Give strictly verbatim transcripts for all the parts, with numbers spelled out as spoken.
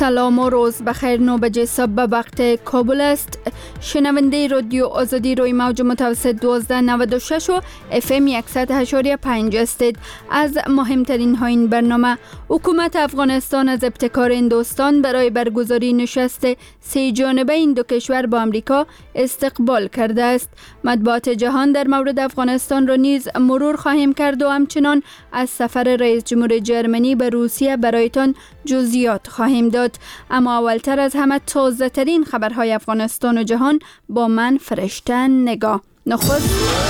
سلام و روز بخیر. نو بجه صبح به وقت کابل است. شنونده رادیو آزادی روی موج متوسط دوازده نود و شش و اف ام صد و هشت و پنج استید. از مهمترین ها این برنامه: حکومت افغانستان از ابتکار هندوستان برای برگزاری نشست سه جانبه این دو کشور با امریکا استقبال کرده است. مطبوعات جهان در مورد افغانستان را نیز مرور خواهیم کرد و همچنان از سفر رئیس جمهور جرمنی به روسیه برایتان جزئیات خواهیم داد. اما اولتر از همه تازه ترین خبرهای افغانستان و جهان با من فرشته نگاه. نخست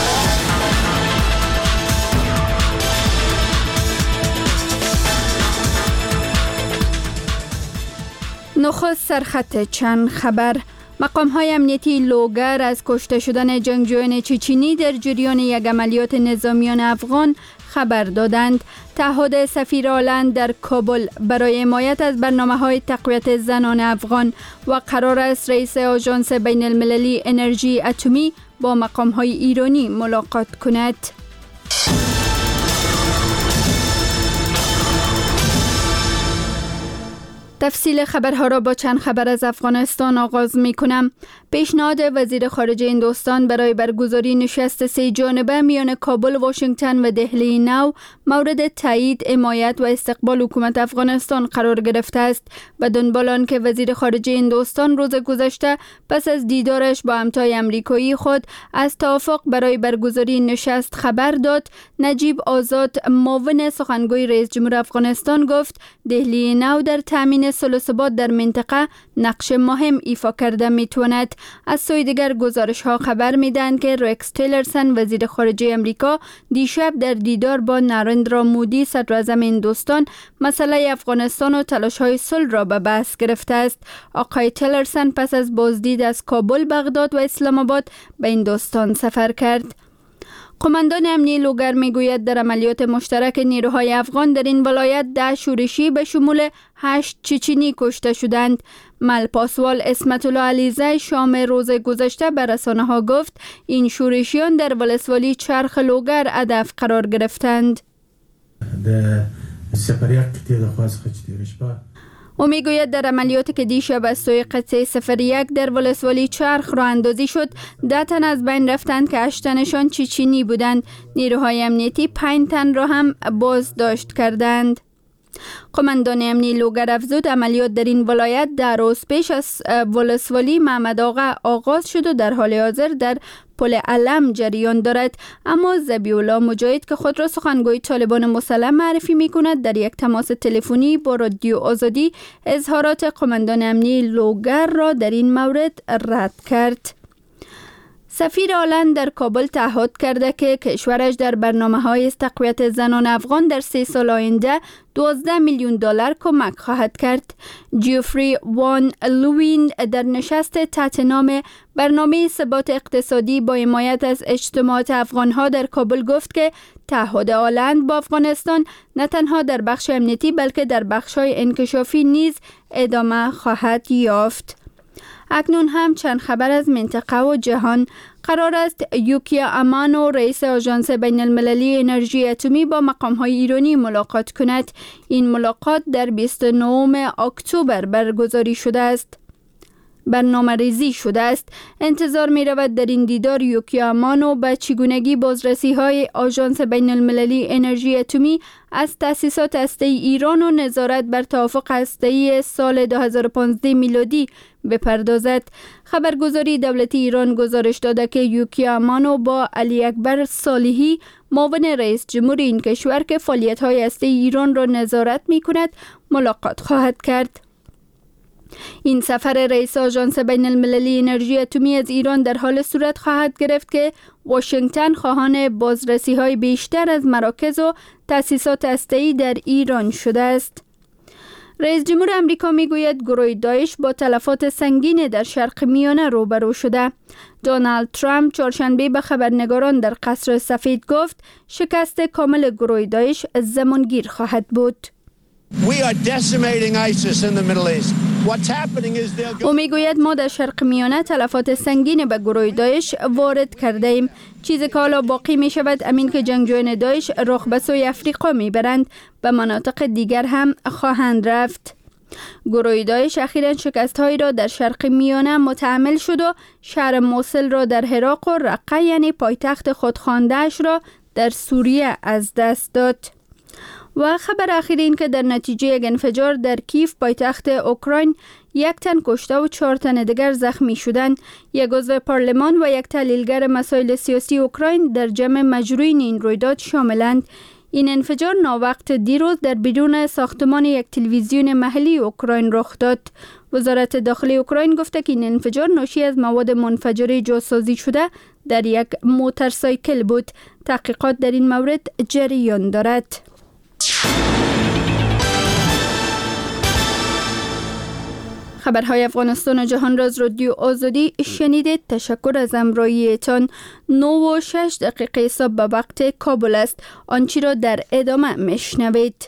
نخست سرخط چند خبر. مقام های امنیتی لوگر از کشته شدن جنگجویان چچنی در جریان یک عملیات نظامیان افغان خبر دادند. تعهد سفیر آلند در کابل برای حمایت از برنامه‌های تقویت زنان افغان و قرار است رئیس آژانس بین المللی انرژی اتمی با مقام‌های ایرانی ملاقات کند. تفصیل خبرها را با چند خبر از افغانستان آغاز می کنم. پیشنهاد وزیر خارجه هندوستان برای برگزاری نشست سه جانبه میان کابل، واشنگتن و دهلی نو مورد تایید، حمایت و استقبال حکومت افغانستان قرار گرفته است. و دنبال آن که وزیر خارجه هندوستان روز گذشته پس از دیدارش با همتای امریکایی خود از توافق برای برگزاری نشست خبر داد، نجیب آزاد، معاون سخنگوی رئیس جمهور افغانستان، گفت دهلی نو در تامین صلح و ثبات در منطقه نقش مهم ایفا کرده میتواند. از سوی دیگر گزارش ها خبر میدن که رکس تیلرسن، وزیر خارجه امریکا، دیشب در دیدار با نارندرا مودی، صدر اعظم هندوستان، مسئله افغانستان و تلاش های صلح را به بحث گرفته است. آقای تیلرسن پس از بازدید از کابل، بغداد و اسلام آباد به هندوستان سفر کرد. قماندان امنی لوگر میگوید در عملیات مشترک نیروهای افغان در این ولایت ده شورشی به شمول هشت چچنی کشته شدند. مل پاسوال اسمت الله علیزی شام روز گذشته به رسانه ها گفت این شورشیان در ولسوالی چرخ لوگر هدف قرار گرفتند. او میگوید در عملیاتی که دیشب از سوی قطعه صفر یک در ولسوالی چرخ راه اندازی شد، ده تن از بین رفتند که هشت تنشان چچنی بودند. نیروهای امنیتی پنج تن را هم بازداشت کردند. قماندان امنی لوگر افزود عملیات در این ولایت در روز پیش از ولسوالی محمد آقا آغاز شد و در حال حاضر در پل علم جریان دارد. اما ذبیح الله مجاهد که خود را سخنگوی طالبان مسلح معرفی می کند، در یک تماس تلفنی با رادیو آزادی اظهارات قماندان امنی لوگر را در این مورد رد کرد. سفیر آلند در کابل تعهد کرده که کشورش در برنامه‌های تقویت زنان افغان در سه سال آینده دوازده میلیون دلار کمک خواهد کرد. جیفری وان لوین در نشست تحت نام برنامه ثبات اقتصادی با حمایت از اجتماعات افغانها در کابل گفت که تعهد آلند با افغانستان نه تنها در بخش امنیتی بلکه در بخش‌های انکشافی نیز ادامه خواهد یافت. اکنون هم چند خبر از منطقه و جهان. قرار است یوکیا امانو، رئیس آژانس بین المللی انرژی اتمی، با مقام‌های ایرانی ملاقات کند. این ملاقات در بیست و نهم اکتبر برگزاری شده است. برنامه ریزی شده است. انتظار می رود در این دیدار یوکیا امانو به چگونگی بازرسی های آژانس بین المللی انرژی اتمی از تأسیسات هسته‌ای ایران و نظارت بر توافق هسته‌ای سال دو هزار و پانزده میلادی بپردازد. خبرگزاری دولتی ایران گزارش داده که یوکیا امانو با علی اکبر صالحی، معاون رئیس جمهور این کشور که فعالیت‌های هسته‌ای ایران را نظارت می‌کند، ملاقات خواهد کرد. این سفر رئیس آژانس بین المللی انرژی اتمی از ایران در حال صورت خواهد گرفت که واشنگتن خواهان بازرسی های بیشتر از مراکز و تأسیسات هسته‌ای در ایران شده است. رئیس جمهور امریکا میگوید گروه داعش با تلفات سنگین در شرق میانه روبرو شده. دونالد ترامپ چهارشنبه به خبرنگاران در قصر سفید گفت شکست کامل گروه داعش زمانگیر خواهد بود. We are decimating ISIS in the Middle East. What's happening is they'll go... او میگوید ما در شرق میانه تلفات سنگین به گروه داعش وارد کرده ایم. چیزی که حالا باقی می شود امین که جنگجویان داعش رخ به سوی افریقا می برند، به مناطق دیگر هم خواهند رفت. گروه داعش اخیراً شکست‌هایی را در شرق میانه متحمل شد و شهر موصل را در عراق و رقه یعنی پایتخت خودخوانده‌اش را در سوریه از دست داد. و خبر اخیر این که در نتیجه یک انفجار در کیف پایتخت اوکراین یک تن کشته و چهار تن دیگر زخمی شدند. یک عضو پارلمان و یک تحلیلگر مسائل سیاسی اوکراین در جمع مجروحین این رویداد شاملند. این انفجار ناوقت دیروز در بیرون ساختمان یک تلویزیون محلی اوکراین رخ داد. وزارت داخلی اوکراین گفته که این انفجار ناشی از مواد منفجره جاسازی شده در یک موتورسایکل بود. تحقیقات در این مورد جریان دارد. خبرهای افغانستان و جهان را از رادیو آزادی شنیدید. تشکر از همراهیتان. نه و شش دقیقه صبح به وقت کابل است. آنچه را در ادامه میشنوید.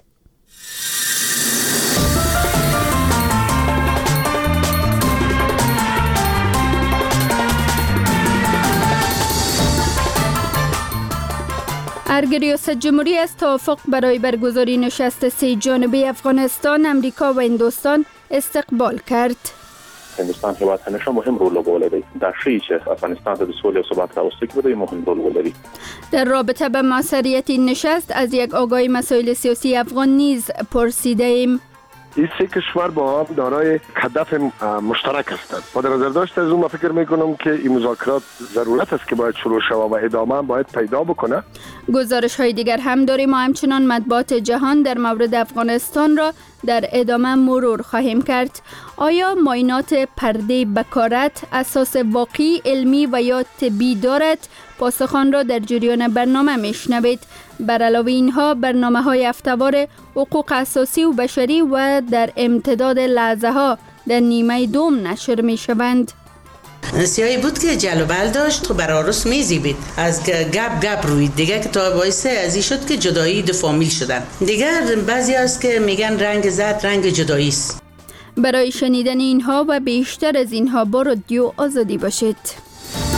ارگ ریاست جمهوری از توافق برای برگزاری نشست سه جانبه افغانستان، امریکا و هندوستان استقبال کرد. هندوستان هیواد همیشه مهم رول لوبولی در شیء چې افغانستان ته د سولې او ثبات راوستل کې مهم رول ولري. در رابطه به موثریت این نشست از یک آگاه مسائل سیاسی افغان نیز پرسیده ایم. این سه کشور با هم دارای هدف مشترک هستند. با در نظر داشته از اون ما فکر میکنم که این مذاکرات ضرورت است که باید شروع شود و ادامه هم باید پیدا بکنه. گزارش های دیگر هم داریم و همچنان مطبوعات جهان در مورد افغانستان را در ادامه مرور خواهیم کرد. آیا معاینات پرده بکارت اساس واقعی، علمی و یا طبی دارد؟ پاسخان را در جریان برنامه میشنوید. بر علاوه اینها برنامه های هفته‌وار حقوق اساسی و بشری و در امتداد لحظه ها در نیمه دوم نشر می شوند. سیاهی بود که جل و بل داشت، تو بر عروس میزی بید از گپ گپ روید دیگه که تا باعث ازی شد که جدایی دو فامیل شدن. دیگر بعضی هست که میگن رنگ زرد رنگ جدایی است. برای شنیدن اینها و بیشتر از اینها با رادیو آزادی باشید.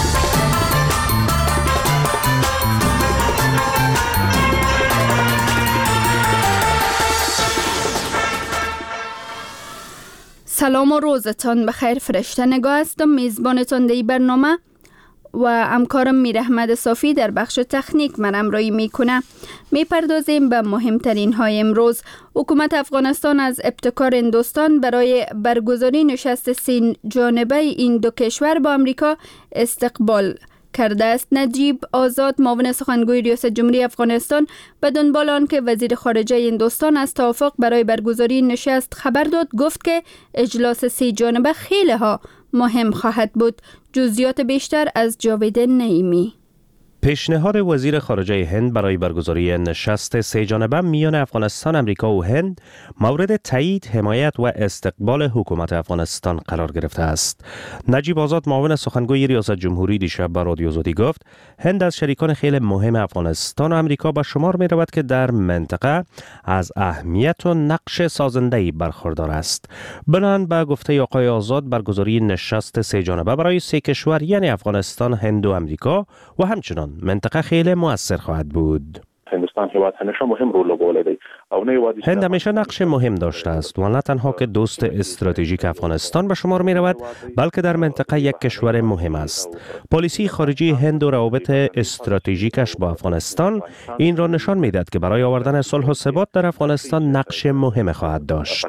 سلام و روزتان بخیر. فرشته نگاه هستم، میزبانتان در این برنامه و همکارم میر احمد صافی در بخش تکنیک من همراهی میکنه. میپردازیم به مهمترین های امروز. حکومت افغانستان از ابتکار هندوستان برای برگزاری نشست سه جانبه این دو کشور با امریکا استقبال کرده است. نجیب آزاد معاون سخنگوی ریاست جمهوری افغانستان به دنبال آن که وزیر خارجه هندوستان از توافق برای برگزاری نشست خبر داد، گفت که اجلاس سه جانبه خیلی ها مهم خواهد بود. جزئیات بیشتر از جاوید نعیمی. پیشنهاد وزیر خارجه هند برای برگزاری نشست سه جانبه میان افغانستان، امریکا و هند مورد تایید، حمایت و استقبال حکومت افغانستان قرار گرفته است. نجیب آزاد معاون سخنگوی ریاست جمهوری دیشب به رادیو آزادی گفت هند از شریکان خیلی مهم افغانستان و امریکا به شمار می رود که در منطقه از اهمیت و نقش سازنده‌ای برخوردار است. بنان به گفته آقای آزاد برگزاری نشست سه جانبه برای سه کشور یعنی افغانستان، هند و امریکا و همچنان منطقه خیلی مؤثر خواهد بود. هندوستان هیواد همیشه مهم رول لوبولی هند همیشه نقش مهم داشته است و نه تنها که دوست استراتژیک افغانستان به شمار می رود، بلکه در منطقه یک کشور مهم است. پالیسی خارجی هند و روابط استراتژیکش با افغانستان این را نشان می دهد که برای آوردن صلح و ثبات در افغانستان نقش مهم خواهد داشت.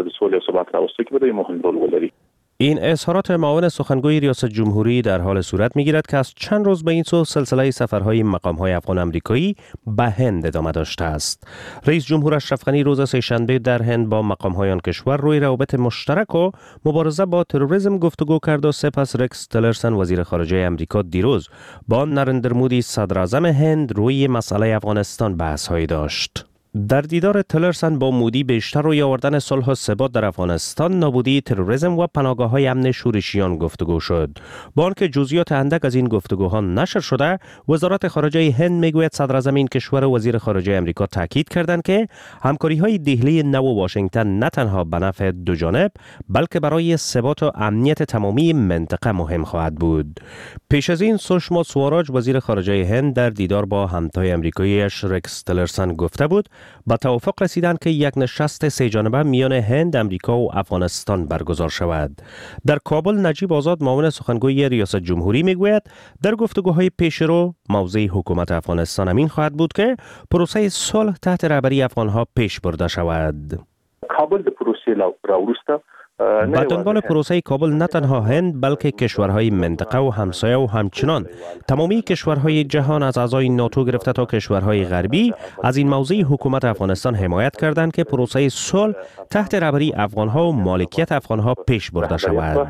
این اظهارات معاون سخنگوی ریاست جمهوری در حال صورت می‌گیرد که از چند روز به این سو سلسله سفرهای مقام‌های افغان امریکایی به هند ادامه داشته است. رئیس جمهور اشرف غنی روز سه‌شنبه در هند با مقام‌های آن کشور روی روابط مشترک و مبارزه با تروریسم گفتگو کرد و سپس رکس تلرسن وزیر خارجه امریکا دیروز با نریندر مودی صدر اعظم هند روی مسئله افغانستان بحث‌هایی داشت. در دیدار تلرسن با مودی بیشتر روی آوردن صلح و ثبات در افغانستان، نابودی تروریسم و پناهگاه‌های امن شورشیان گفتگو شد. با آنکه جزئیات اندک از این گفتگوها نشر شده، وزارت خارجه هند میگوید صدر اعظم این کشور و وزیر خارجه امریکا تاکید کردند که همکاری‌های دهلی نو و واشنگتن نه تنها به نفع دو جانب بلکه برای ثبات و امنیت تمامی منطقه مهم خواهد بود. پیش از این سوشما سواراج وزیر خارجه هند در دیدار با همتای امریکایی‌اش رکس تلرسن گفته بود به توافق رسیدند که یک نشست سه جانبه میان هند، امریکا و افغانستان برگزار شود. در کابل نجیب آزاد معاون سخنگوی ریاست جمهوری میگوید در گفتگوهای پیشرو موضع حکومت افغانستان امین خواهد بود که پروسه صلح تحت رهبری افغانها پیش برده شود. کابل د پروسې راوروسته با دنبال پروسه کابل نه تنها هند بلکه کشورهای منطقه و همسایه و همچنان تمامی کشورهای جهان از اعضای ناتو گرفته تا کشورهای غربی از این موضوع حکومت افغانستان حمایت کردند که پروسه صلح تحت رهبری افغانها و مالکیت افغانها پیش برده شود.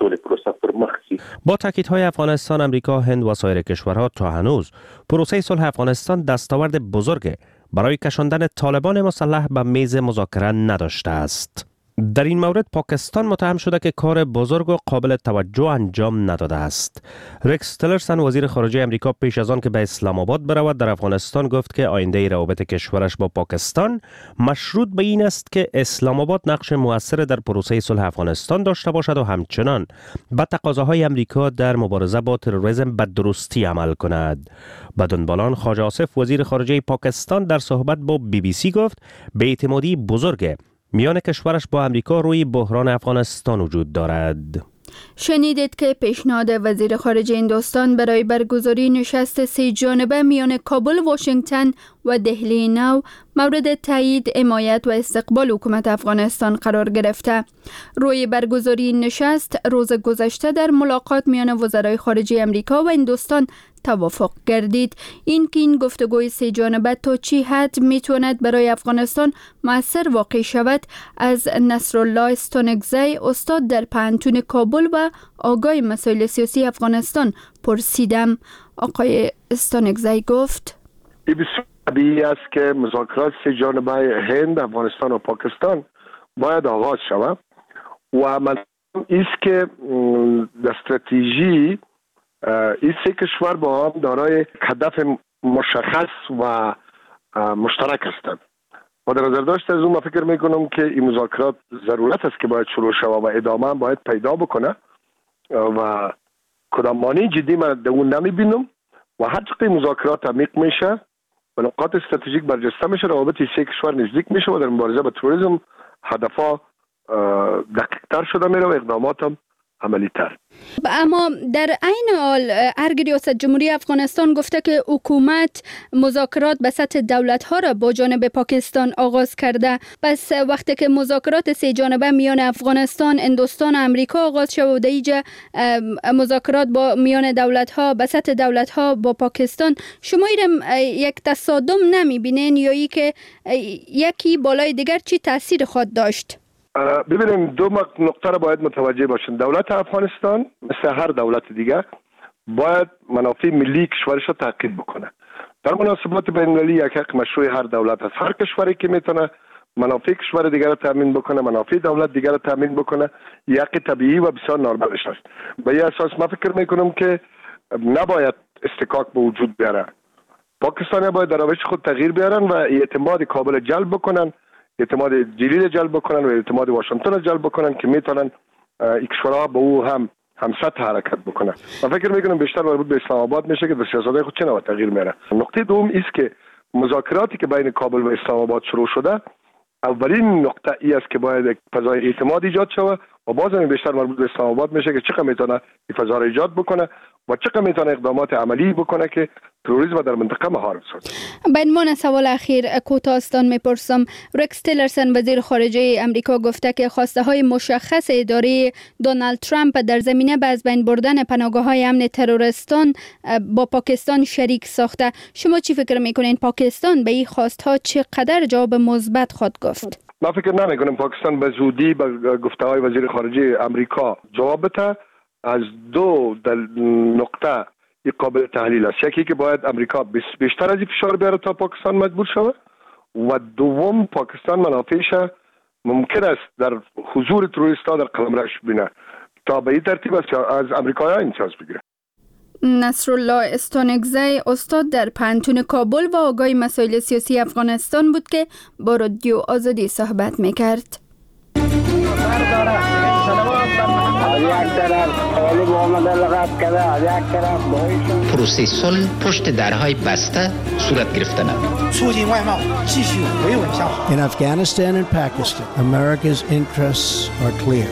با تاکیدهای افغانستان، امریکا، هند و سایر کشورها تا هنوز پروسه صلح افغانستان دستاورد بزرگ برای کشاندن طالبان مسلح به میز مذاکره نداشته است. در این مورد پاکستان متهم شده که کار بزرگ و قابل توجه انجام نداده است. رکس تیلرسن وزیر خارجه امریکا پیش از آن که به اسلام آباد برود در افغانستان گفت که آینده روابط کشورش با پاکستان مشروط به این است که اسلام آباد نقش مؤثر در پروسه صلح افغانستان داشته باشد و همچنان به تقاضاهای امریکا در مبارزه با تروریسم به درستی عمل کند. بدون بالان خواجه آصف وزیر خارجه پاکستان در صحبت با بی بی سی گفت بی‌اعتمادی بزرگ میان کشورش با امریکا روی بحران افغانستان وجود دارد. شنیدید که پیشنهاد وزیر خارجه هندوستان برای برگزاری نشست سه جانبه میان کابل، واشنگتن و دهلی نو مورد تایید، حمایت و استقبال حکومت افغانستان قرار گرفته. روی برگزاری نشست روز گذشته در ملاقات میان وزرای خارجه امریکا و هندوستان توافق گردید. این که این گفتگوی سه جانبه تا چی حد میتواند برای افغانستان مؤثر واقع شود از نصرالله استانکزی، استاد در پانتون کابل و آگاه مسائل سیاسی افغانستان پرسیدم. آقای استانکزی گفت این بسیار طبیعی است که مذاکرات سه جانبه هند، افغانستان و پاکستان باید آغاز شود و من ایست که در استراتژی این سه کشور با هم دارای هدف مشخص و مشترک هستند و در نظر داشته از اون من فکر میکنم که این مذاکرات ضرورت است که باید شروع شود و ادامه باید پیدا بکنه و کدام مانع جدی من در اون نمیبینم و هر چقدر مذاکرات عمیق میشه و نقاط استراتژیک برجسته میشه، روابط سه کشور نزدیک میشه و در مبارزه با تروریسم هدفها دقیق‌تر شده میره و اقدامات هم عملی تر. اما در عین حال ارگ ریاست جمهوری افغانستان گفته که حکومت مذاکرات به سطح دولت‌ها را با جانب پاکستان آغاز کرده. پس وقتی که مذاکرات سه جانبه میان افغانستان، هندوستان و امریکا آغاز شد و دیگه مذاکرات با میان دولت‌ها به سطح دولت‌ها با پاکستان، شما ایرم یک تصادم نمی‌بینین یا ای که یکی بالای دیگر چی تاثیر خود داشت؟ ببینیم دو نقطه را باید متوجه باشین. دولت افغانستان مثل هر دولت دیگه باید منافع ملی کشورش را تحقیق بکنه. در مناسبات بین المللی یک حق مشروع هر دولت است. هر کشوری که میتونه منافع کشور دیگر را تامین بکنه، منافع دولت دیگر را تامین بکنه، یک طبیعی و بسیار نورمالش است. به این اساس من فکر میکنم که نباید استکاک به وجود بیاره. پاکستان باید در روش خود تغییر بیارن و اعتماد کابل جلب بکنن، اعتماد جلیل جلب بکنن و اعتماد واشنگتن جلب بکنن که میتونن این کشورها به او هم همسط حرکت بکنن. من فکر میکنم بیشتر مربوط به اسلام آباد میشه که در سیاست‌های خود چه نوع تغییر میاره. نقطه دوم است که مذاکراتی که بین کابل و اسلام آباد شروع شده، اولین نقطه ای است که باید یک فضای اعتماد ایجاد شود و باز هم بیشتر مربوط به اسلام آباد میشه که چقدر میتونه این فضا را ایجاد بکنه و چقدر میتونه اقدامات عملی بکنه که تروریسم در منطقه مهار بسازه. به عنوان سوال اخیر کوتاه‌استان میپرسم، رکس تیلرسن وزیر خارجه امریکا گفته که خواسته های مشخص اداره دونالد ترامپ در زمینه به از بین بردن پناهگاه‌های امن تروریستان با پاکستان شریک ساخته. شما چی فکر میکنین پاکستان به این خواست‌ها چقدر جواب مثبت خود گفت؟ من فکر نمی کنم پاکستان به زودی به گفته های وزیر خارجه امریکا جواب بده. از دو نقطه این قابل تحلیل است. یکی که باید امریکا بیشتر از این فشار بیاره تا پاکستان مجبور شود و دوم پاکستان منافعش ممکن است در حضور تروریست‌ها در قلمروش بینه تا به این ترتیب است از امریکایی‌ها امتیاز بگیره. نصرالله استانکزی استاد در پانتون کابل و آگاه مسائل سیاسی افغانستان بود که با رادیو آزادی صحبت میکرد. از یک طرف طالب آمده لغت کرده، از یک طرف داعش. پروسه صلح پشت درهای بسته صورت گرفتن. In Afghanistan and Pakistan, America's interests are clear.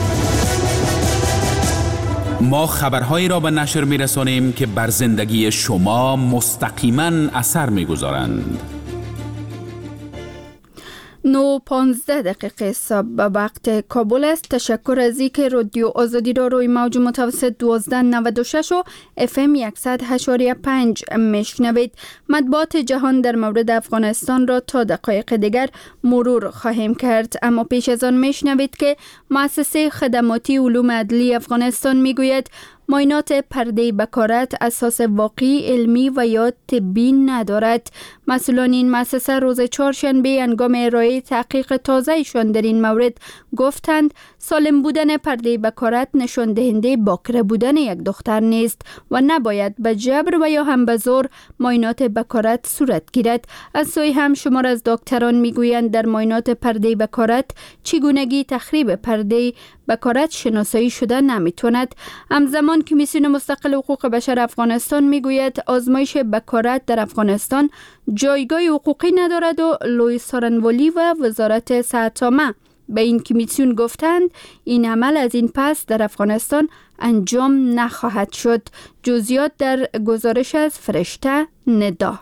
ما خبرهایی را به نشر می‌رسانیم که بر زندگی شما مستقیما اثر می‌گذارند. نو پانزده دقیقه صبح به وقت کابل است. تشکر از اینکه رادیو آزادی را روی موج متوسط دوازده نود و شش و اف ام صد و هشت و پنج میشنوید. مطبوعات جهان در مورد افغانستان را تا دقایق دیگر مرور خواهیم کرد، اما پیش از آن میشنوید که مؤسسه خدماتی علوم عدلی افغانستان میگوید معاینات پرده بکارت اساس واقعی علمی و یا طبی ندارد. مسئولان این مؤسسه روز چهارشنبه هنگام ارائه تحقیق تازه‌شان در این مورد گفتند سالم بودن پرده بکارت نشان دهنده باکره بودن یک دختر نیست و نباید به جبر و یا هم به زور معاینات بکارت صورت گیرد. از سوی هم شمار از دکتران میگویند در معاینات پرده بکارت چگونگی تخریب پرده بکارت شناسایی شده نمیتواند. همزمان کمیسیون مستقل حقوق بشر افغانستان میگوید آزمایش بکارت در افغانستان جایگاه حقوقی ندارد و لوی سارنوالی و وزارت صحت عامه به این کمیسیون گفتند این عمل از این پس در افغانستان انجام نخواهد شد. جزئیات در گزارش از فرشته ندا.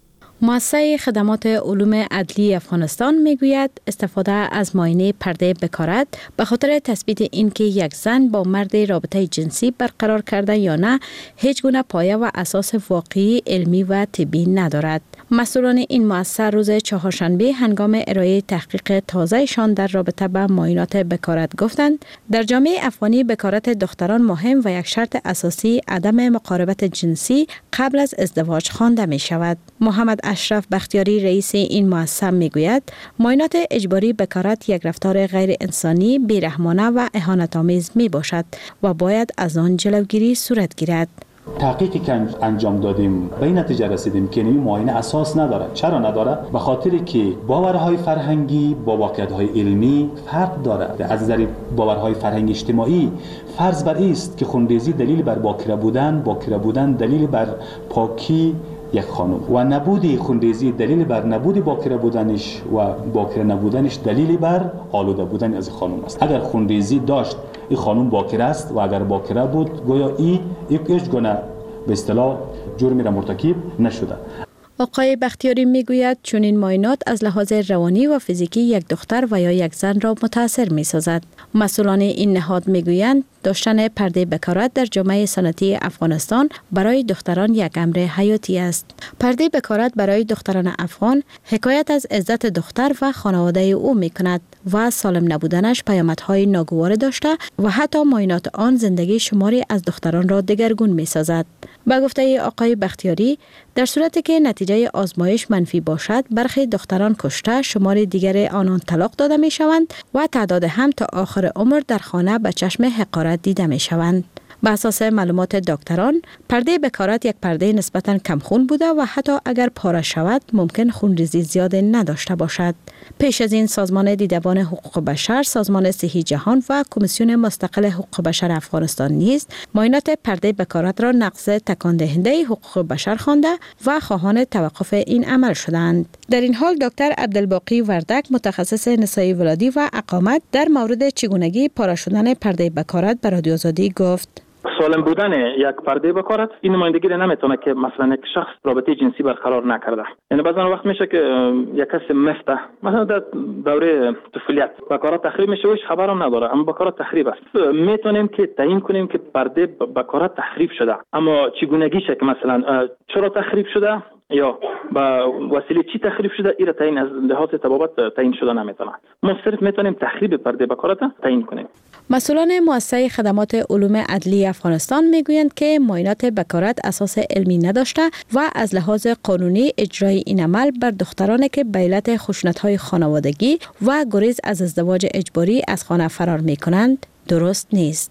مؤسسه خدمات علوم عدلی افغانستان میگوید استفاده از معاینه پرده بکارت به خاطر تثبیت اینکه یک زن با مرد رابطه جنسی برقرار کرده یا نه هیچ گونه پایه و اساس واقعی علمی و طبی ندارد. مسئولان این مؤسسه روز چهارشنبه هنگام ارائه تحقیق تازه‌شان در رابطه با معاینات بکارت گفتند در جامعه افغانی بکارت دختران مهم و یک شرط اساسی عدم مقاربت جنسی قبل از ازدواج خوانده می شود. محمد اشرف بختیاری رئیس این مؤسسه میگوید معاینات اجباری بکارت یک رفتار غیر انسانی، بیرحمانه و اهانت‌آمیز می باشد و باید از آن جلوگیری صورت گیرد. تحقیقی که انجام دادیم به این نتیجه رسیدیم که این معاینه اساس نداره. چرا نداره؟ به خاطری که باورهای فرهنگی با واقعیت‌های علمی فرق داره. از نظر باورهای فرهنگی اجتماعی فرض بر است که خونریزی دلیل بر باکره بودن، باکره بودن دلیل بر پاکی یک خانم و نبودی خونریزی دلیل بر نبودی باکره بودنش و باکره نبودنش دلیل بر آلوده بودن از خانم است. اگر خونریزی داشت این خانم باکره است و اگر باکره بود گویا این یک هیچ گونه به اصطلاح جرمی را مرتکب نشده. آقای بختیاری میگوید چون این معاینات از لحاظ روانی و فیزیکی یک دختر و یا یک زن را متاثر می سازد. مسئولان این نهاد میگویند داشتن پرده بکارت در جامعه سنتی افغانستان برای دختران یک امر حیاتی است. پرده بکارت برای دختران افغان حکایت از عزت دختر و خانواده او می کند و سالم نبودنش پیامدهای ناگوار داشته و حتی معاینات آن زندگی شماری از دختران را دگرگون می سازد. به گفته آقای بختیاری در صورتی که نتیجه آزمایش منفی باشد برخی دختران کشته، شمار دیگر آنان طلاق داده می شوند و تعداد هم تا آخر عمر در خانه به چشم حقارت دیده می شوند. به اساس معلومات دکتران پرده بکارت یک پرده نسبتاً کم خون بوده و حتی اگر پاره شود ممکن خونریزی زیاد نداشته باشد. پیش از این سازمان دیدبان حقوق بشر، سازمان صحی جهان و کمیسیون مستقل حقوق بشر افغانستان نیز معاینات پرده بکارت را نقض تکان دهنده حقوق بشر خوانده و خواهان توقف این عمل شدند. در این حال دکتر عبدالباقی وردک متخصص نسای ولادی و اقامت در مورد چگونگی پاره شدن پرده بکارت به رادیو آزادی گفت سالم بودن یک پرده بکارت این نمایندگی نمیتونه که مثلا یک شخص رابطه جنسی برقرار نکرده. یعنی بعضا وقت میشه که یک کسی مفته مثلا در دوره طفولیت بکارت تخریب میشه و هیچ خبر هم نداره، اما بکارت تخریب است. میتونیم که تعیین کنیم که پرده بکارت تخریب شده، اما چگونگیشه که مثلا چرا تخریب شده یا با وسیله چی تخریب شده این را تعیین از لحاظ طبابت تعیین شده نمیتونه. ما صرف میتونیم تخریب پرده بکارت تعیین کنیم. مسئولان مؤسسه خدمات علوم عدلی افغانستان میگویند که معاینات بکارت اساس علمی نداشته و از لحاظ قانونی اجرای این عمل بر دخترانی که به علت خشونت‌های خانوادگی و گریز از ازدواج اجباری از خانه فرار میکنند درست نیست.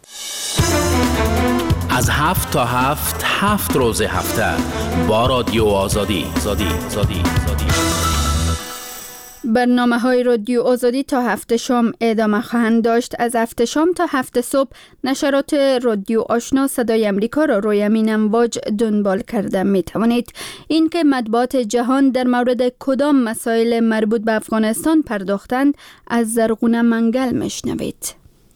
از هفت تا هفت هفت روز هفته با رادیو آزادی زادی زادی زادی برنامه های رادیو آزادی تا هفت شام ادامه خواهند داشت. از هفت شام تا هفت صبح نشرات رادیو آشنا صدای امریکا را روی همین امواج دنبال کرده می توانید. این که مطبوعات جهان در مورد کدام مسائل مربوط به افغانستان پرداختند از زرغونه منگل میشنوید.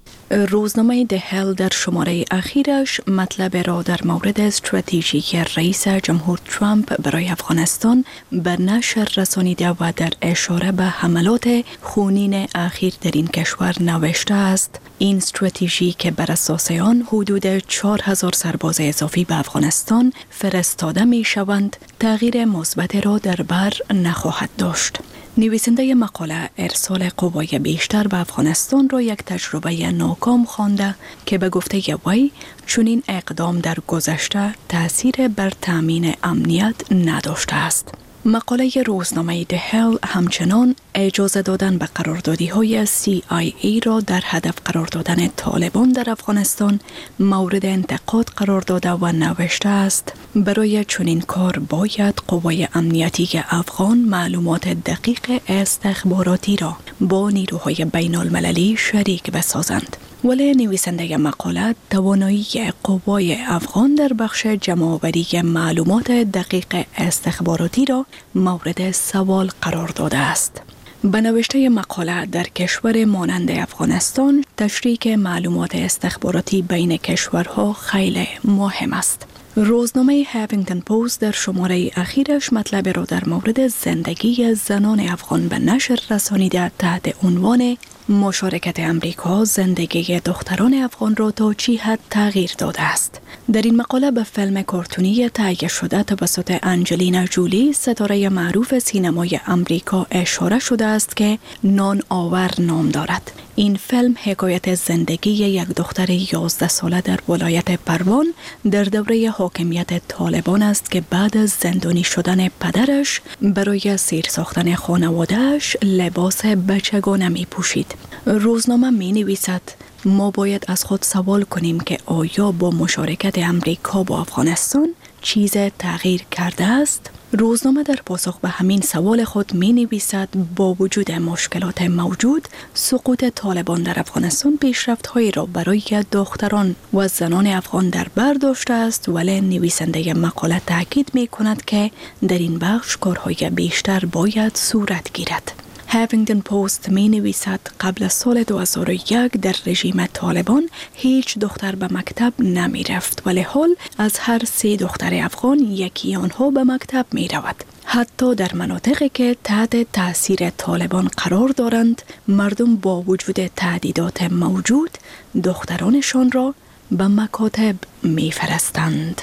روزنامه ده هل در شماره اخیرش مطلب را در مورد استراتژی رئیس جمهور ترامپ برای افغانستان به نشر رسانیده و در اشاره به حملات خونین اخیر در این کشور نوشته است. این استراتژی که بر اساس آن حدود چهار هزار سرباز اضافی به افغانستان فرستاده می شوند، تغییر مثبت را در بر نخواهد داشت. نویسنده مقاله ارسال قوای بیشتر به افغانستان را یک تجربه ناکام خوانده که به گفته وی چنین اقدام در گذشته تأثیر بر تامین امنیت نداشته است. مقاله روزنامه ده هل همچنان اجازه دادن به قراردادی های سی آی ای را در هدف قرار دادن طالبان در افغانستان مورد انتقاد قرار داده و نوشته است برای چنین کار باید قوای امنیتی افغان معلومات دقیق استخباراتی را با نیروهای بین المللی شریک بسازند. ولی نویسنده مقاله توانایی قوای افغان در بخش جمع‌آوری معلومات دقیق استخباراتی را مورد سوال قرار داده است. به نوشته مقاله در کشور مانند افغانستان تشریک معلومات استخباراتی بین کشورها خیلی مهم است. روزنامه هافینگتن پست در شماره اخیرش مطلب را در مورد زندگی زنان افغان به نشر رسانیده تحت عنوان مشارکت امریکا زندگی دختران افغان را تا چی حد تغییر داده است. در این مقاله به فیلم کارتونی تهیه شده توسط انجلینا جولی ستاره معروف سینمای امریکا اشاره شده است که نان آور نام دارد. این فیلم حکایت زندگی یک دختر یازده ساله در ولایت پروان در دوره حاکمیت طالبان است که بعد از زندانی شدن پدرش برای سیر ساختن خانوادهش لباس بچگانه می پوشید. روزنامه می نویسد ما باید از خود سوال کنیم که آیا با مشارکت امریکا با افغانستان چیز تغییر کرده است؟ روزنامه در پاسخ به همین سوال خود می نویسد با وجود مشکلات موجود سقوط طالبان در افغانستان پیشرفت هایی را برای دختران و زنان افغان در بر داشته است، ولی نویسنده مقاله تاکید می کند که در این بخش کارهای بیشتر باید صورت گیرد. هافینگتن پست می نویسد قبل از سال دو هزار و یک در رژیم طالبان هیچ دختر به مکتب نمی رفت، ولی حال از هر سه دختر افغان یکی آنها به مکتب می رود. حتی در مناطقی که تحت تاثیر طالبان قرار دارند، مردم با وجود تهدیدات موجود دخترانشان را به مکاتب می فرستند.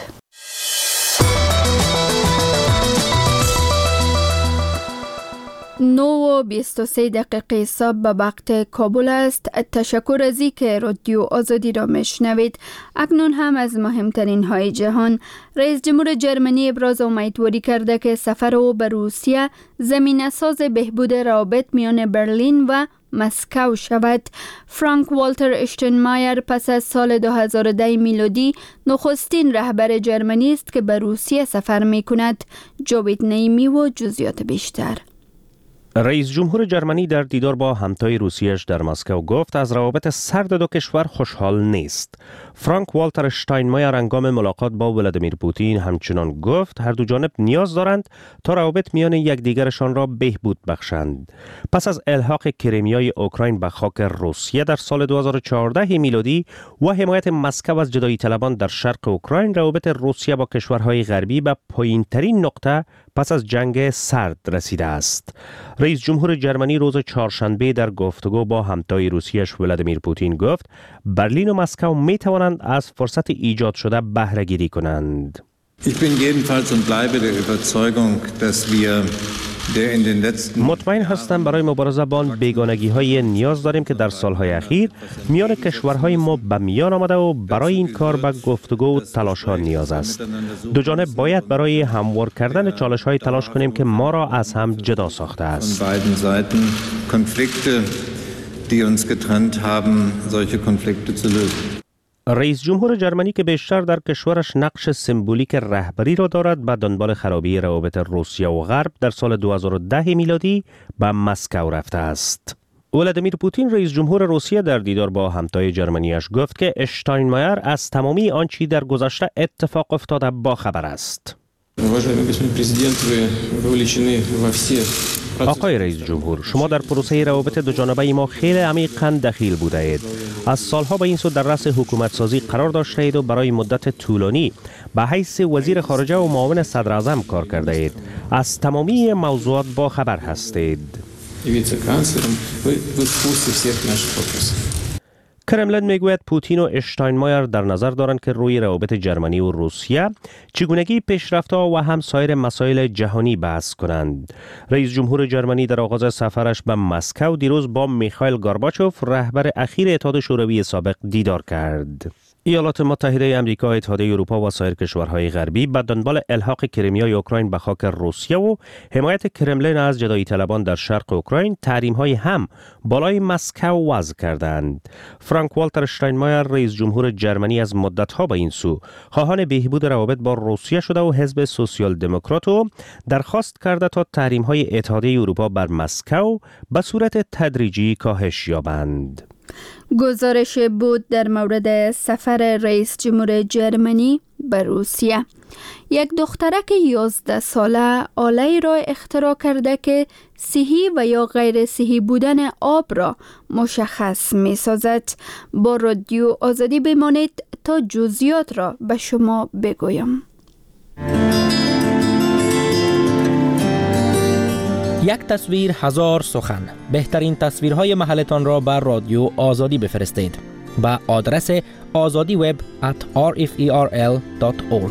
نو و بیست و سه دقیقه صبح به وقت کابل است. تشکر از اینکه رادیو آزادی را میشنوید. اکنون هم از مهمترین های جهان. رئیس جمهور جرمنی ابراز امیدواری کرده که سفر او به روسیه زمینه ساز بهبود روابط میان برلین و مسکو شود. فرانک والتر اشتنمایر پس از سال دو هزار و ده میلادی نخستین رهبر جرمنی است که به روسیه سفر می کند. جاوید نیمی و جزئیات بیشتر. رئیس جمهور جرمنی در دیدار با همتای روسیه‌اش در مسکو گفت از روابط سرد دو کشور خوشحال نیست. فرانک والتر اشتاینمایر هنگام ملاقات با ولادیمیر پوتین همچنان گفت هر دو جانب نیاز دارند تا روابط میان یکدیگرشان را بهبود بخشند. پس از الحاق کریمیای اوکراین به خاک روسیه در سال دو هزار و چهارده میلادی و حمایت مسکو از جدایی طلبان در شرق اوکراین، روابط روسیه با کشورهای غربی به پایین‌ترین نقطه پس از جنگ سرد رسیده است. رئیس جمهور جرمنی روز چهارشنبه در گفتگو با همتای روسیه‌اش ولادیمیر پوتین گفت برلین و مسکو می توانند از فرصت ایجاد شده بهره گیری کنند. Ich bin jedenfalls und bleibe der Überzeugung, dass wir مطمئن هستم برای مبارزه با بیگانگی های نیاز داریم که در سالهای اخیر میان کشورهای ما به میان آمده و برای این کار به گفتگو و تلاش ها نیاز است. دو جانب باید برای هموار کردن چالش های تلاش کنیم که ما را از هم جدا ساخته است. Konflikte, die uns getrennt haben, solche Konflikte zu lösen. رئیس جمهور جرمنی که بیشتر در کشورش نقش سمبولیک رهبری را دارد به دنبال خرابی روابط روسیه و غرب در سال دو هزار و ده میلادی به مسکو رفته است. ولادیمیر پوتین رئیس جمهور روسیه در دیدار با همتای جرمنیش گفت که اشتاینمایر از تمامی آنچه در گذشته اتفاق افتاده با خبر است. آقای رئیس جمهور، شما در پروسه روابط دوجانبه ما خیلی عمیقاً دخیل بوده اید. از سالها به این سو در رأس حکومت سازی قرار داشته اید و برای مدت طولانی به حیث وزیر خارجه و معاون صدر اعظم کار کرده اید. از تمامی موضوعات با خبر هستید. کرملین میگوید پوتین و اشتاینمایر در نظر دارند که روی روابط جرمنی و روسیه چگونگی پیشرفت‌ها و هم سایر مسائل جهانی بحث کنند. رئیس جمهور جرمنی در آغاز سفرش به مسکو دیروز با میخائیل گورباچوف رهبر اخیر اتحاد شوروی سابق دیدار کرد. ایالات متحده آمریکا، اتحادیه اروپا و سایر کشورهای غربی به دنبال الحاق کریمیای اوکراین به خاک روسیه و حمایت کرملین از جدایی طلبان در شرق اوکراین تحریم‌های هم بالای مسکو وضع کردند. فرانک والتر اشتاینمایر رئیس جمهور جرمنی از مدت‌ها به این سو خواهان بهبود روابط با روسیه شده و حزب سوسیال دموکرات درخواست کرده تا تحریم‌های اتحادیه اروپا بر مسکو به صورت تدریجی کاهش یابند. گزارش بود در مورد سفر رئیس جمهور جرمنی به روسیه. یک دخترک یازده ساله آله‌ای را اختراع کرده که صحی و یا غیر صحی بودن آب را مشخص می سازد. با رادیو آزادی بمانید تا جزئیات را به شما بگویم. یک تصویر هزار سخن. بهترین تصویرهای محلتان را بر رادیو آزادی بفرستید با آدرس آزادی وب ات آر اف ای آر ال دات اورگ.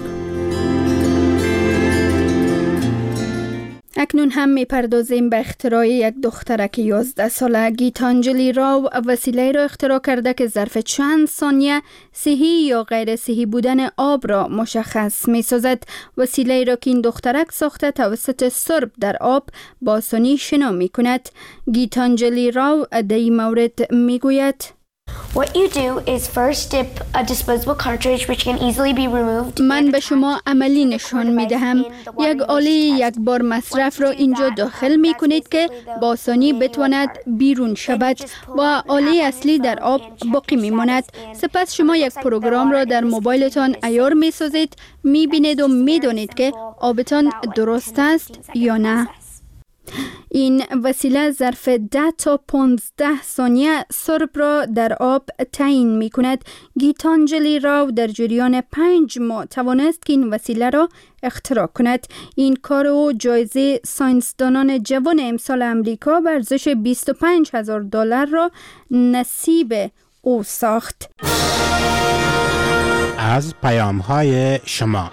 اکنون هم می پردازیم به اختراع یک دخترک یازده ساله. گیتانجلی راو وسیله را اختراع کرده که ظرف چند ثانیه صحی یا غیر صحی بودن آب را مشخص می سازد. وسیله را که این دخترک ساخته توسط سرب در آب با آسانی شنا می کند. گیتانجلی راو در این مورد می گوید: What you do is first dip a disposable cartridge which can easily be removed. من به شما عملی نشان می دهم. یک آله یک بار مصرف را اینجا داخل می کنید که با آسانی بتواند بیرون شود و آله اصلی در آب باقی می ماند. سپس شما یک پروگرام را در موبایلتان عیار می سازید، می بینید و می دانید که آبتان درست است یا نه. این وسیله ظرف ده تا پانزده ثانیه سرب را در آب تعیین می کند. گیتانجلی راو در جریان پنج ماه توانست که این وسیله را اختراع کند. این کار او جایزه ساینسدانان جوان امسال امریکا به ارزش بیست و پنج هزار دلار را نصیب او ساخت. از پیام‌های شما.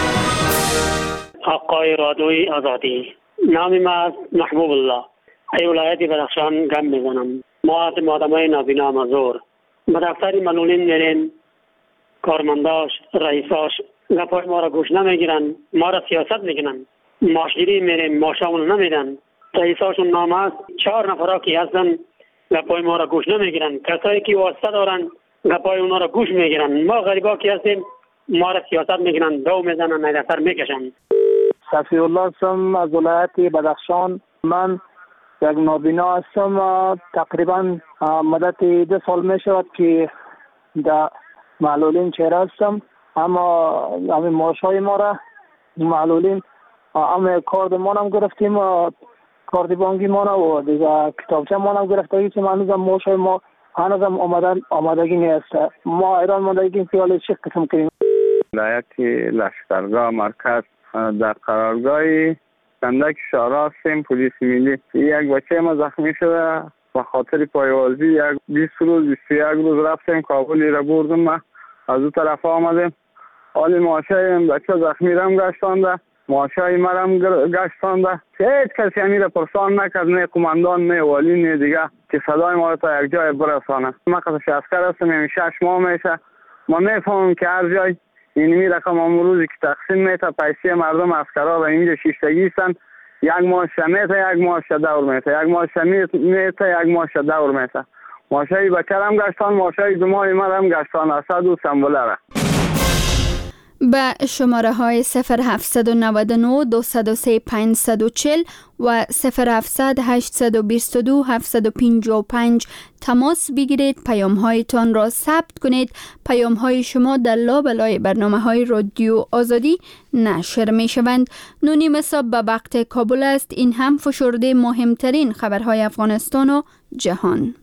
آقای رادیوی آزادی، نام ما محبوب الله، ای ولایت بدخشان گم میزنم. ما آدمای نابینا مزور به دفتر معلولین میریم، کارمنداش رئیساش گپای ما را گوش نمیگیرن، ما را سیاست میگیرن. ماشگیری میریم، ماشامون نمیدن. رئیساشون نام است، چهار نفرا که هستن گپای ما را گوش نمیگیرن. کسایی که واسطه دارن گپای اونا را گوش میگیرن. ما غریبا که هستیم ما را سیاست میگیرن، دو میزنن، دفتر میکشن. صفی الله هستم از ولایت بدخشان. من یک نابینا هستم. تقریبا مدت دو سال می شود که در معلولین چهره هستم، اما همین معاش های ما را معلولین همه کارد ما هم گرفتیم، کارد بانکی ما را و دیگه کتابچه ما هم گرفته که هنوز هم معاش های ما هنوز هم آمدن آمدگی نیست. ما ایران ماندگی که حالا چه قسم کنیم. ولایت لشکرگاه مرکز در قرارگاه کندک شارع هستیم. پلیس ملی. یک بچه ما زخمی شده به خاطر پایوازی. یک بیست روز بیست و یک روز رفتیم کابلی را بردم. ما از اون طرف آمدیم. حالی معاشای بچه زخمی رم گشتانده، معاشای مرم گشتانده. هیچ کسی همی را پرسان نکرد، نه کماندان نه والی نه دیگه که صدای ما را تا یک جای برسانه. ما قصش عسکر هستم، این شش ماه میشه. ما میفهمم که هر جای اینمی رقم امروزی که تقسیم میته پیسی مردم عسکرها و اینجا شیشتگی هستن. یک ماه شمیته، یک ماه دور میته، یک ماه شمیته، یک ماه دور میته. ماشای بچه هم گشتان، ماشای زمان من هم گشتان اسد و سنبوله را. به شماره های صفر هفت نه نه دو صفر سه پنج چهار صفر و صفر هفت هشت دو دو هفت پنج پنج تماس بگیرید، پیام هایتان را ثبت کنید. پیام های شما در لابلای برنامه های رادیو آزادی نشر می شوند. نونی مصاب به وقت کابل است. این هم فشرده مهمترین خبرهای افغانستان و جهان.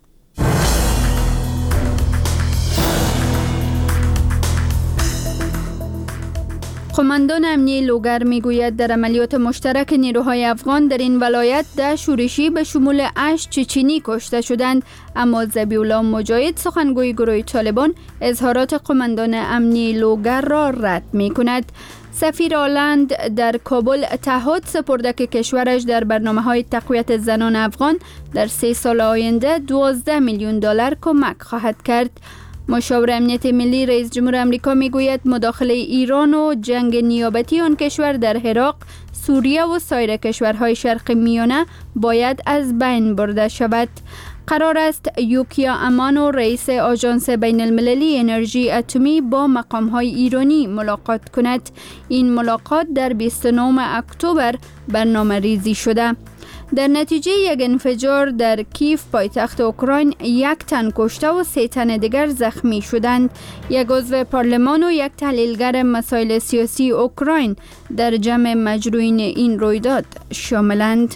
قماندان امنیتی لوگر میگوید در عملیات مشترک نیروهای افغان در این ولایت ده شورشی به شمول هشت چچنی کشته شدند، اما ذبیح الله مجاهد سخنگوی گروه طالبان اظهارات قماندان امنیتی لوگر را رد می کند. سفیر آلند در کابل تعهد سپرده که کشورش در برنامه‌های تقویت زنان افغان در سه سال آینده دوازده میلیون دلار کمک خواهد کرد. مشاور امنیت ملی رئیس جمهور آمریکا میگوید مداخله ایران و جنگ نیابتی آن کشور در عراق، سوریه و سایر کشورهای شرق میانه باید از بین برده شود. قرار است یوکیا امانو رئیس آژانس بین المللی انرژی اتمی با مقامهای ایرانی ملاقات کند. این ملاقات در بیست و نهم اکتبر برنامه ریزی شده. در نتیجه یک انفجار در کیف پایتخت اوکراین یک تن کشته و سه تن دیگر زخمی شدند. یک عضو پارلمان و یک تحلیلگر مسائل سیاسی اوکراین در جمع مجروحین این رویداد شاملند.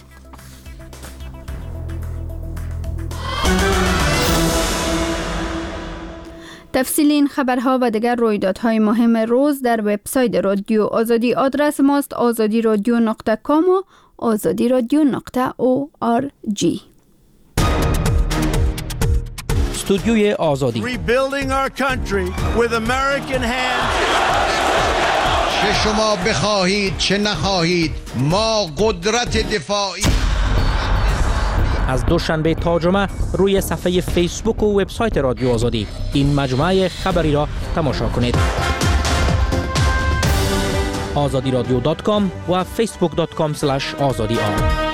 تفصیل این خبرها و دیگر رویدادهای مهم روز در وبسایت رادیو آزادی. آدرس ماست آزادی رادیو نقطه کام و آزادی رادیو نقطه او آر جی. استودیوی آزادی. Rebuilding our country with American hands. چه شما بخواهید چه نخواهید ما قدرت دفاعی. از دوشنبه تا جمعه روی صفحه فیسبوک و وبسایت رادیو آزادی این مجموعه خبری را تماشا کنید. آزادی رادیو دات کام و فیسبوک دات کام اسلش آزادی آر.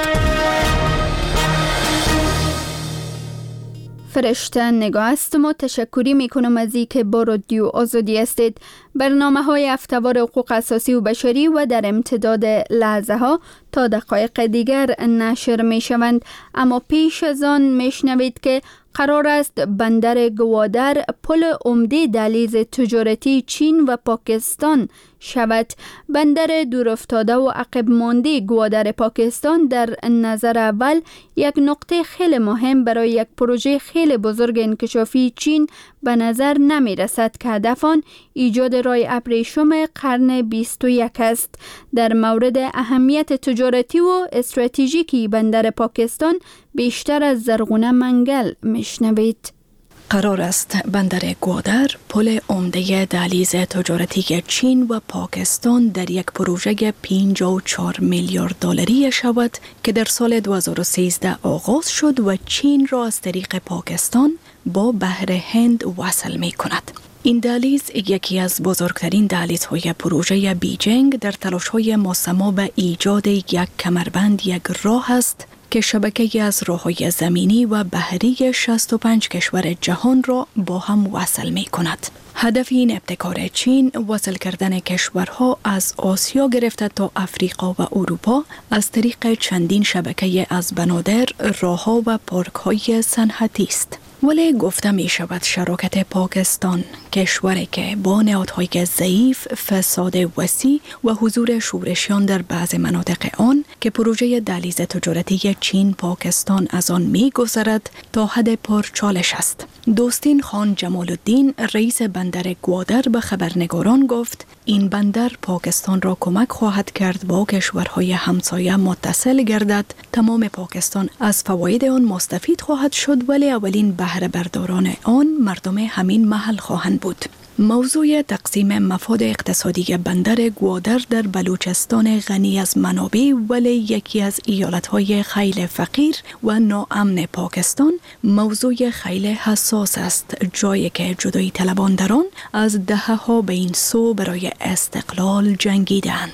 فرشته نگاه هستم و تشکری میکنم از اینکه با رادیو آزادی هستید. برنامه های هفته‌وار حقوق اساسی و بشری و در امتداد لحظه ها تا دقایق دیگر نشر می شوند، اما پیش از آن میشنوید که قرار است بندر گوادر پل عمده دهلیز تجارتی چین و پاکستان شود. بندر دورافتاده و عقب مانده گوادر پاکستان در نظر اول یک نقطه خیلی مهم برای یک پروژه خیلی بزرگ انکشافی چین به نظر نمی رسد که هدف آن ایجاد راه ابریشم قرن بیست و یک است. در مورد اهمیت تجارتی و استراتژیکی بندر پاکستان بیشتر از زرغونه منگل میشنوید. قرار است بندر گوادر پل عمده دهلیز تجارتی چین و پاکستان در یک پروژه پنجاه و چهار میلیارد دلاری شود که در سال دو هزار و سیزده آغاز شد و چین را از طریق پاکستان با بحر هند وصل می کند. این دهلیز یکی از بزرگترین دهلیزهای پروژه بیجینگ در تلاش‌های ماسما به ایجاد یک کمربند یک راه است که شبکه از راه‌های زمینی و بحری شصت و پنج کشور جهان را با هم وصل می کند. هدف این ابتکار چین وصل کردن کشورها از آسیا گرفته تا افریقا و اروپا از طریق چندین شبکه از بنادر، راه‌ها و پارک‌های صنعتی است. ولی گفته می شود شراکت پاکستان، کشوری که با نهادهای ضعیف، فساد وسیع و حضور شورشیان در بعض مناطق آن که پروژه دهلیز تجارتی چین پاکستان از آن می گذرد تا حد پرچالش است. دوستین خان جمال الدین رئیس بندر گوادر به خبرنگاران گفت این بندر پاکستان را کمک خواهد کرد با کشورهای همسایه متصل گردد. تمام پاکستان از فواید آن مستفید خواهد شد، ولی اولین بهره برداران آن مردم همین محل خواهند بود. موضوع تقسیم مفاد اقتصادی بندر گوادر در بلوچستان غنی از منابع ولی یکی از ایالتهای خیلی فقیر و ناامن پاکستان موضوع خیلی حساس است، جایی که جدایی طلبان در آن از دهه‌ها به این سو برای استقلال جنگیدند.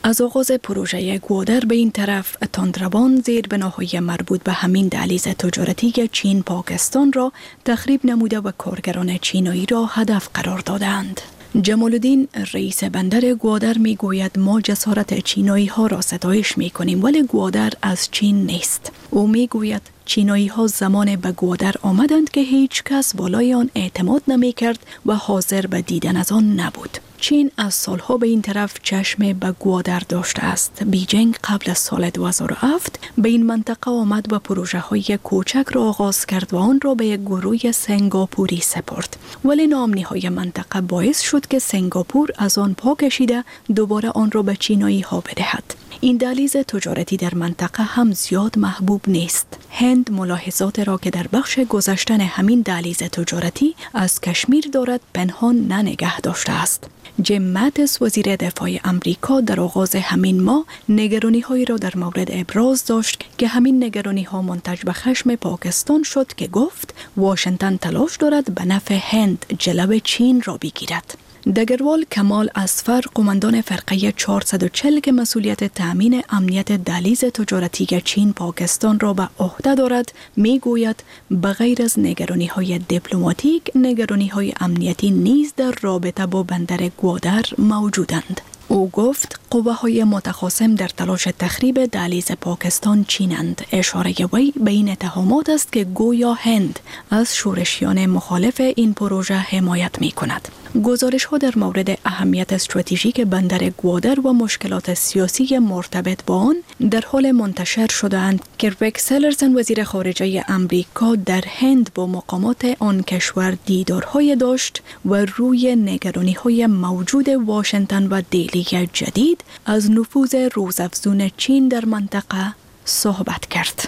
از آغاز پروژه گوادر به این طرف تندروان زیر بناهای مربوط به همین دهلیز تجارتی چین پاکستان را تخریب نموده و کارگران چینایی را هدف قرار دادند. جمال الدین رئیس بندر گوادر می گوید ما جسارت چینایی ها را ستایش می کنیم ولی گوادر از چین نیست. او می گوید چینایی ها زمان به گوادر آمدند که هیچ کس بالای آن اعتماد نمی کرد و حاضر به دیدن از آن نبود. چین از سالها به این طرف چشم به گوادر داشته است. بیجینگ قبل از سال دو هزار و هفت به این منطقه آمد و پروژه های کوچک را آغاز کرد و آن را به یک گروه سنگاپوری سپرد. ولی ناامنی های منطقه باعث شد که سنگاپور از آن پا کشیده دوباره آن را به چینایی ها بدهد. این دهلیز تجارتی در منطقه هم زیاد محبوب نیست. هند ملاحظات را که در بخش گذشتن همین دهلیز تجارتی از کشمیر دارد پنهان ننگه داشته است. جیم ماتیس وزیر دفاع امریکا در آغاز همین ماه نگرانی هایی را در مورد ابراز داشت که همین نگرانی ها منتج به خشم پاکستان شد که گفت واشنگتن تلاش دارد به نفع هند جلو چین را بگیرد. دگروال کمال اصفر قماندان فرقه چهارصد و چهل که مسئولیت تأمین امنیت دهلیز تجارتی چین پاکستان را به عهده دارد می گوید بغیر از نگرانی های دیپلماتیک نگرانی های امنیتی نیز در رابطه با بندر گوادر موجودند. او گفت قوه های متخاصم در تلاش تخریب دهلیز پاکستان چینند. اشاره وی به این اتهامات است که گویا هند از شورشیان مخالف این پروژه حمایت می کند. گزارش ها در مورد اهمیت استراتژیک بندر گوادر و مشکلات سیاسی مرتبط با آن در حال منتشر شده‌اند که ریکس تیلرسن وزیر خارجه امریکا در هند با مقامات آن کشور دیدارهای داشت و روی نگرانی‌های موجود واشنگتن و دهلی جدید از نفوذ روزافزون چین در منطقه صحبت کرد.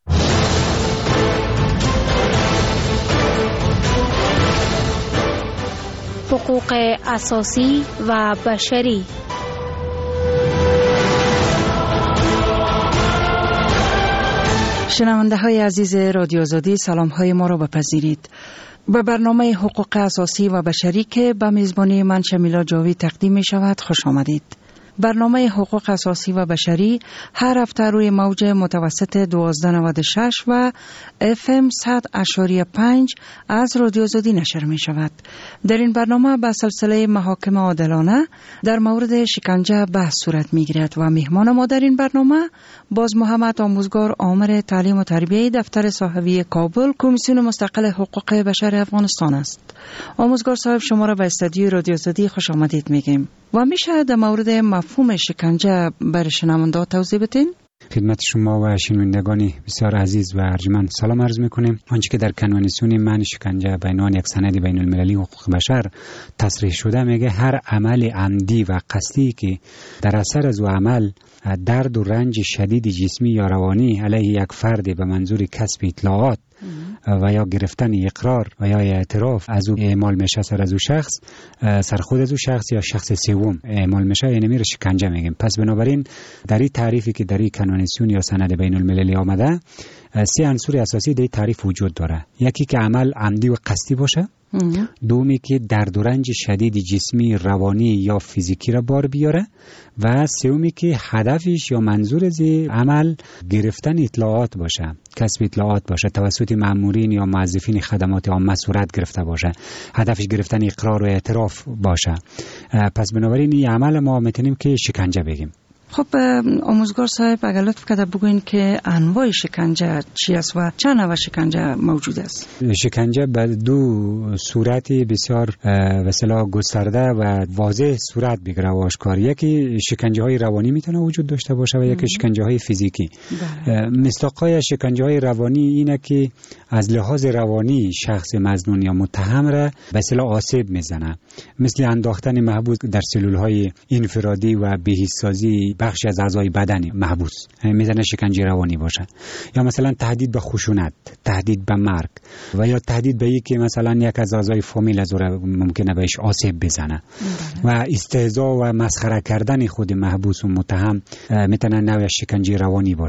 حقوق اساسی و بشری. شنونده های عزیز رادیو آزادی، سلام های ما را بپذیرید. به برنامه حقوق اساسی و بشری که به میزبانی من شمیلا جاوی تقدیم می شود خوش آمدید. برنامه حقوق اساسی و بشری هر هفته روی موج متوسط دوازده نود و شش و اف ام صد اشاری پنج از رادیو آزادی نشر می شود. در این برنامه به سلسله محاکم عادلانه در مورد شکنجه بحث صورت می گیرد و مهمان ما در این برنامه باز محمد آموزگار آمر تعلیم و تربیه دفتر صاحبی کابل کمیسیون مستقل حقوق بشر افغانستان است. آموزگار صاحب شما را به استودیوی رادیو آزادی خوش آمدید میگیم و میشه در مورد مفهوم شکنجه برای شنونده توضیح بدین؟ خدمت شما و شنوندگان بسیار عزیز و ارجمند سلام عرض میکنیم. آنچه که در کنوانسیون من شکنجه به عنوان یک سند بین المللی حقوق بشر تصریح شده میگه هر عمل عمدی و قصدی که در اثر از او عمل درد و رنج شدید جسمی یا روانی علیه یک فرد به منظور کسب اطلاعات و یا گرفتن اقرار و یا اعتراف از او اعمال میشه سر از او شخص سر خود از او شخص یا شخص سوم اعمال میشه، یعنی میره شکنجه میگیم. پس بنابراین در این تعریفی که در این کنوانسیون یا سند بین المللی آمده سه عنصر اساسی در تعریف وجود داره. یکی که عمل عمدی و قصدی باشه، دومی که درد و رنج شدید جسمی، روانی یا فیزیکی را بار بیاره و سومی که هدفش یا منظور از عمل گرفتن اطلاعات باشه، کسب اطلاعات باشه، توسط مأمورین یا موظفین خدمات عامه صورت گرفته باشه، هدفش گرفتن اقرار و اعتراف باشه. پس بنابراین این عمل ما میتونیم که شکنجه بگیم. خب آموزگار صاحب اگر لطف کرده بگوین که انواع شکنجه چی است و چند نوع شکنجه موجود است؟ شکنجه به دو صورت بسیار مثلا گسترده و واضح صورت بگیره و آشکار. یکی شکنجه های روانی میتونه وجود داشته باشه و یکی شکنجه های فیزیکی. مصداقای شکنجه های روانی اینه که از لحاظ روانی شخص مظنون یا متهم را به اصطلاح آسیب میزنه، مثل انداختن محبوس در سلول های انفرادی و بهیسازی بخشی از اعضای بدن محبوس میزنه شکنجه روانی باشه، یا مثلا تهدید به خشونت، تهدید به مرگ و یا تهدید به اینکه مثلا یک از اعضای فامیل از او ممکنه بهش آسیب بزنه و استهزا و مسخره کردن خود محبوس و متهم میتونه نوع شکنجه روانی باشه.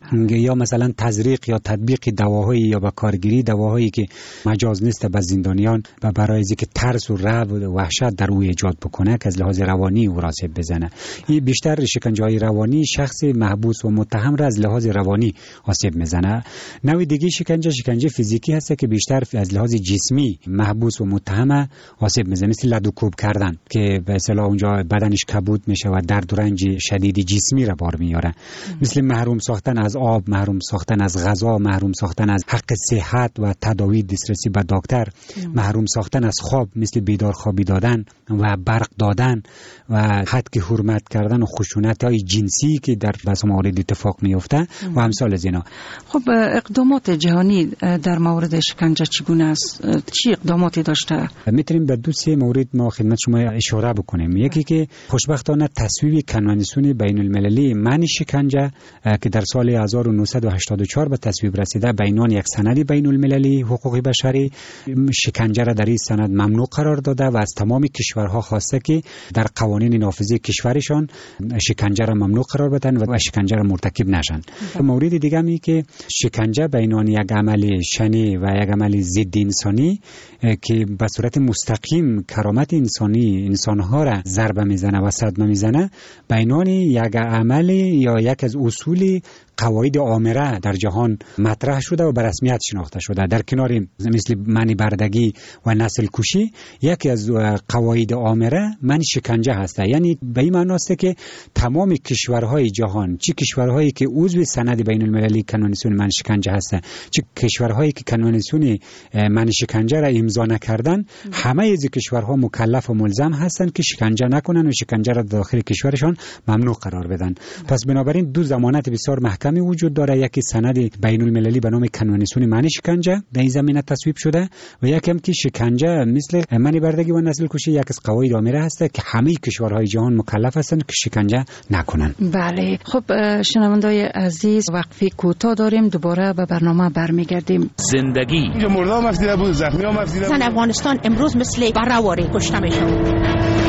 یا مثلا تزریق یا تطبیق دواهایی یا به کارگیری دواهایی که مجاز نیست به زندانیان و برای اینکه ترس و رعب و وحشت در او ایجاد بکنه که از لحاظ روانی او را آسیب بزنه. این بیشتر شکنجه‌های روانی شخص محبوس و متهم را از لحاظ روانی آسیب میزنه. نوع دیگه شکنجه شکنجه فیزیکی هست که بیشتر از لحاظ جسمی محبوس و متهم آسیب میزنه، مثل لدوکوب کردن که به اصطلاح اونجا بدنش کبود میشه و درد و رنج شدید جسمی را بار میاره. مثل محروم ساختن از آب، محروم ساختن از غذا، محروم ساختن از حق صحت و تداوی، دسترسی به دکتر، محروم ساختن از خواب، مثل بیدار خوابی دادن و برق دادن و حد حرمت کردن و خشونت‌های جنسی که در بسیار موارد اتفاق میفته و امثال از اینا. خب اقدامات جهانی در مورد شکنجه چگونه است؟ چی اقداماتی داشته؟ میتونیم به دو سه مورد ما خدمت شما اشاره بکنیم. یکی که خوشبختانه تصویب کنوانسیون بین المللی منع شکنجه که در سال هزار و نهصد و هشتاد و چهار به تصویب رسیده به عنوان یک سند بین المللی حقوق بشری، شکنجه را در این سند ممنوع قرار داده و از تمام کشورها خواسته که در قوانین نافذه کشورشان شکنجه را ممنوع قرار بدن و شکنجه را مرتکب نشن. مورد دیگه می که شکنجه به عنوان یک عمل شنی و یک عمل ضد انسانی که به صورت مستقیم کرامت انسانی انسانها را ضربه میزنه و صدمه میزنه، به عنوان یک عمل یا یک از اصول قواعد آمره در جهان مطرح شده و به رسمیت شناخته شده. در کنار مثل منع بردگی و نسل کشی، یکی از قواعد آمره منع شکنجه هست. یعنی به این معنی است که تمام کشورهای جهان، چه کشورهایی که عضو سند بین المللی کنوانسیون منع شکنجه هستند، چه کشورهایی که کنوانسیون منع شکنجه را امضا نکردند، همه از کشورها مکلف و ملزم هستند که شکنجه نکنند و شکنجه را داخل کشورشان ممنوع قرار بدن. پس بنابراین دو ضمانت بسیار محکم وجود داره، یکی سند بین المللی به نام کنوانسیون منع شکنجه در این زمینه تصویب شده و یکی هم که شکنجه مثل منع بردگی و نسل کشی یک از قواعد آمره هست که همه کشورهای جهان مکلف هستند که شکنجه نکنن. بله، خب شنوندای عزیز، وقفه کوتاه داریم، دوباره به برنامه برمیگردیم. زندگی اینجا مردم مفیده بود، زخمی ها مفیده بود. افغانستان امروز مثل برآوری کشته میشه.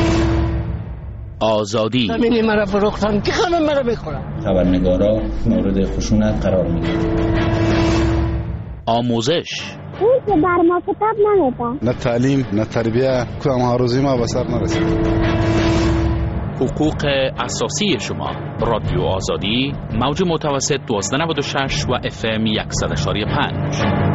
آزادی زمینی مرا فروختن که خانم مرا بخورن. خبرنگارا مورد خشونت قرار میگیرن. آموزش اون که بر ما کتاب نمیده، نه تعلیم نه تربیه، کدام آرزوی ما به سر نرسید. حقوق اساسی شما. رادیو آزادی، موج متوسط دوازده نود و شش و اف ام صد و یک و پنج.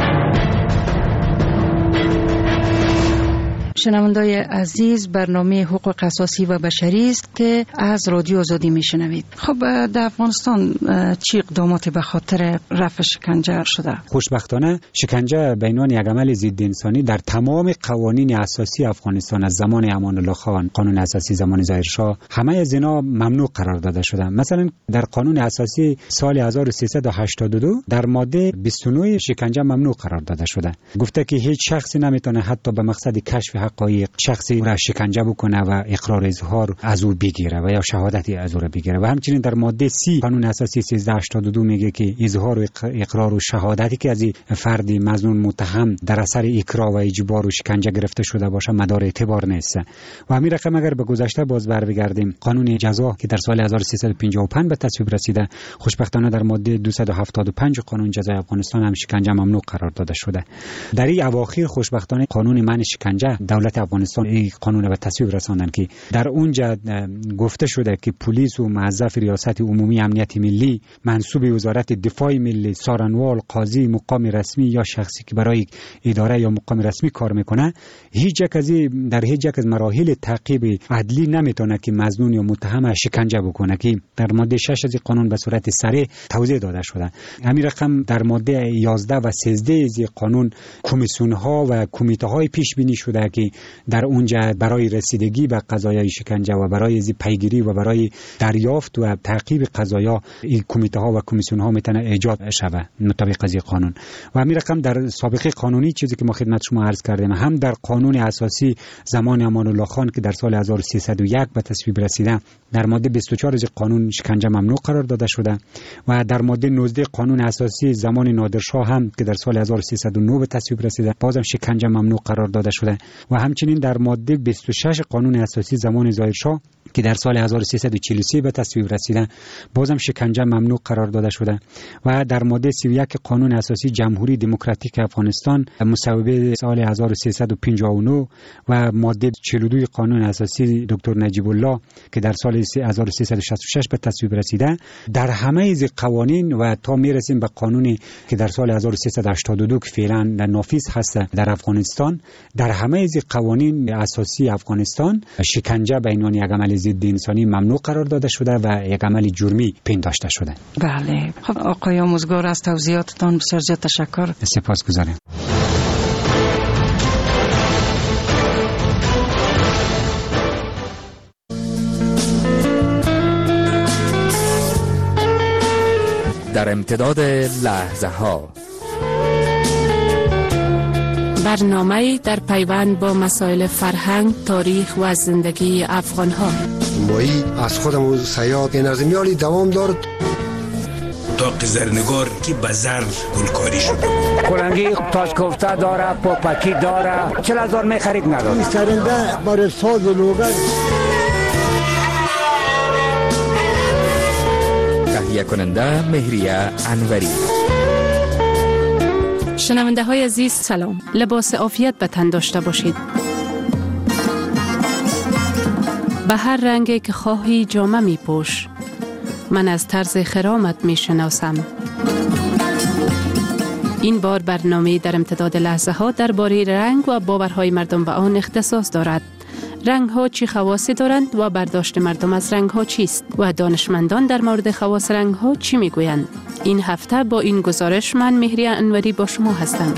شنوندای عزیز، برنامه حقوق اساسی و بشری است که از رادیو آزادی میشنوید. خب در افغانستان چه اقداماتی به خاطر رفع شکنجه شده؟ خوشبختانه شکنجه به عنوان یک عمل ضد انسانی در تمام قوانین اساسی افغانستان از زمان امان الله خان، قانون اساسی زمان ظاهر شاه، همه از اینا ممنوع قرار داده شده. مثلا در قانون اساسی سال هزار و سیصد و هشتاد و دو در ماده بیست و نه شکنجه ممنوع قرار داده شده. گفته که هیچ شخصی نمیتونه حتی به مقصد کشف حقایق شخصی را شکنجه بکنه و اقرار اظهار از او بگیره و یا شهادتی از او را بگیره. و همچنین در ماده سی قانون اساسی سیزده هشتاد و دو میگه که اظهار و اقرار و شهادتی که از فردی مظنون متهم در اثر اکراه و اجبار و شکنجه گرفته شده باشه مدار اعتبار نیست. و همین رقم اگر به گذشته باز بر بگردیم، قانون جزا که در سال هزار و سیصد و پنجاه و پنج به تصویب رسیده، خوشبختانه در ماده دویست و هفتاد و پنج قانون جزای افغانستان هم شکنجه ممنوع قرار داده شده. در این اواخر خوشبختانه قانون منع شکنجه دولت افغانستان این قانون به تصویب رساندن که در اونجا گفته شده که پلیس و موظف ریاست عمومی امنیت ملی، منصوب وزارت دفاع ملی، سارنوال، قاضی، مقام رسمی یا شخصی که برای اداره یا مقام رسمی کار میکنه، هیچ یک از در هیچ یک از مراحل تعقیب عدلی نمیتونه که مظنون یا متهم شکنجه بکنه که در ماده شش از قانون به صورت صریح توضیح داده شده. همین رقم در ماده یازده و سیزده از قانون کمیسیون ها و کمیته های پیش بینی شده که در اونجا برای رسیدگی به قضایای شکنجه و برای از پیگیری و برای دریافت و تعقیب قضایا این کمیته ها و کمیسیون ها میتونه ایجاد شود مطابق از قانون. و همین رقم در سابقه قانونی چیزی که ما خدمت شما عرض کردیم، هم در قانون اساسی زمان امان الله خان که در سال هزار و سیصد و یک به تصویب رسیده، در ماده بیست و چهار از قانون شکنجه ممنوع قرار داده شده و در ماده نوزده قانون اساسی زمان نادرشاه هم که در سال هزار و سیصد و نه به تصویب رسیده، بازم شکنجه ممنوع قرار داده شده. و همچنین در ماده بیست و شش قانون اساسی زمان ظاهر شاه که در سال هزار و سیصد و چهل و سه به تصویب رسیده، بازم شکنجه ممنوع قرار داده شده و در ماده سی و یک قانون اساسی جمهوری دموکراتیک افغانستان مصوبه سال هزار و سیصد و پنجاه و نه و ماده چهل و دو قانون اساسی دکتر نجیب الله که در سال هزار و سیصد و شصت و شش به تصویب رسیده، در همه از قوانین و تا میرسیم به قانونی که در سال هزار و سیصد و هشتاد و دو که فعلا نافذ هست در افغانستان، در همه از قوانین اساسی افغانستان شکنجه به عنوان یک عمل ضد انسانی ممنوع قرار داده شده و یک عمل جرمی پنداشته شده. بله، خب آقای آموزگار از توضیحاتتان بسیار زیاد تشکر. سپاسگزارم. در امتداد لحظه ها برنامه در پیوند با مسائل فرهنگ، تاریخ و زندگی افغان ها. مایی از خودم و سیاد این از میالی دوام دارد. داق زرنگار که بزر گلکاری شده. کلنگی تاش کوفته داره، پاپکی داره، چل هزار می خرید نداره. این سرنده برای ساز و لوگر. تهیه کننده مهریه انوری. شنونده های عزیز سلام، لباس عافیت به تن داشته باشید. به هر رنگی که خواهی جامه می پوش، من از طرز خرامت می شناسم. این بار برنامه در امتداد لحظه ها درباره رنگ و باورهای مردم به آن اختصاص دارد. رنگ ها چی خواصی دارند و برداشت مردم از رنگ ها چیست و دانشمندان در مورد خواص رنگ ها چی می گویند؟ این هفته با این گزارش من مهریه انوری با شما هستم.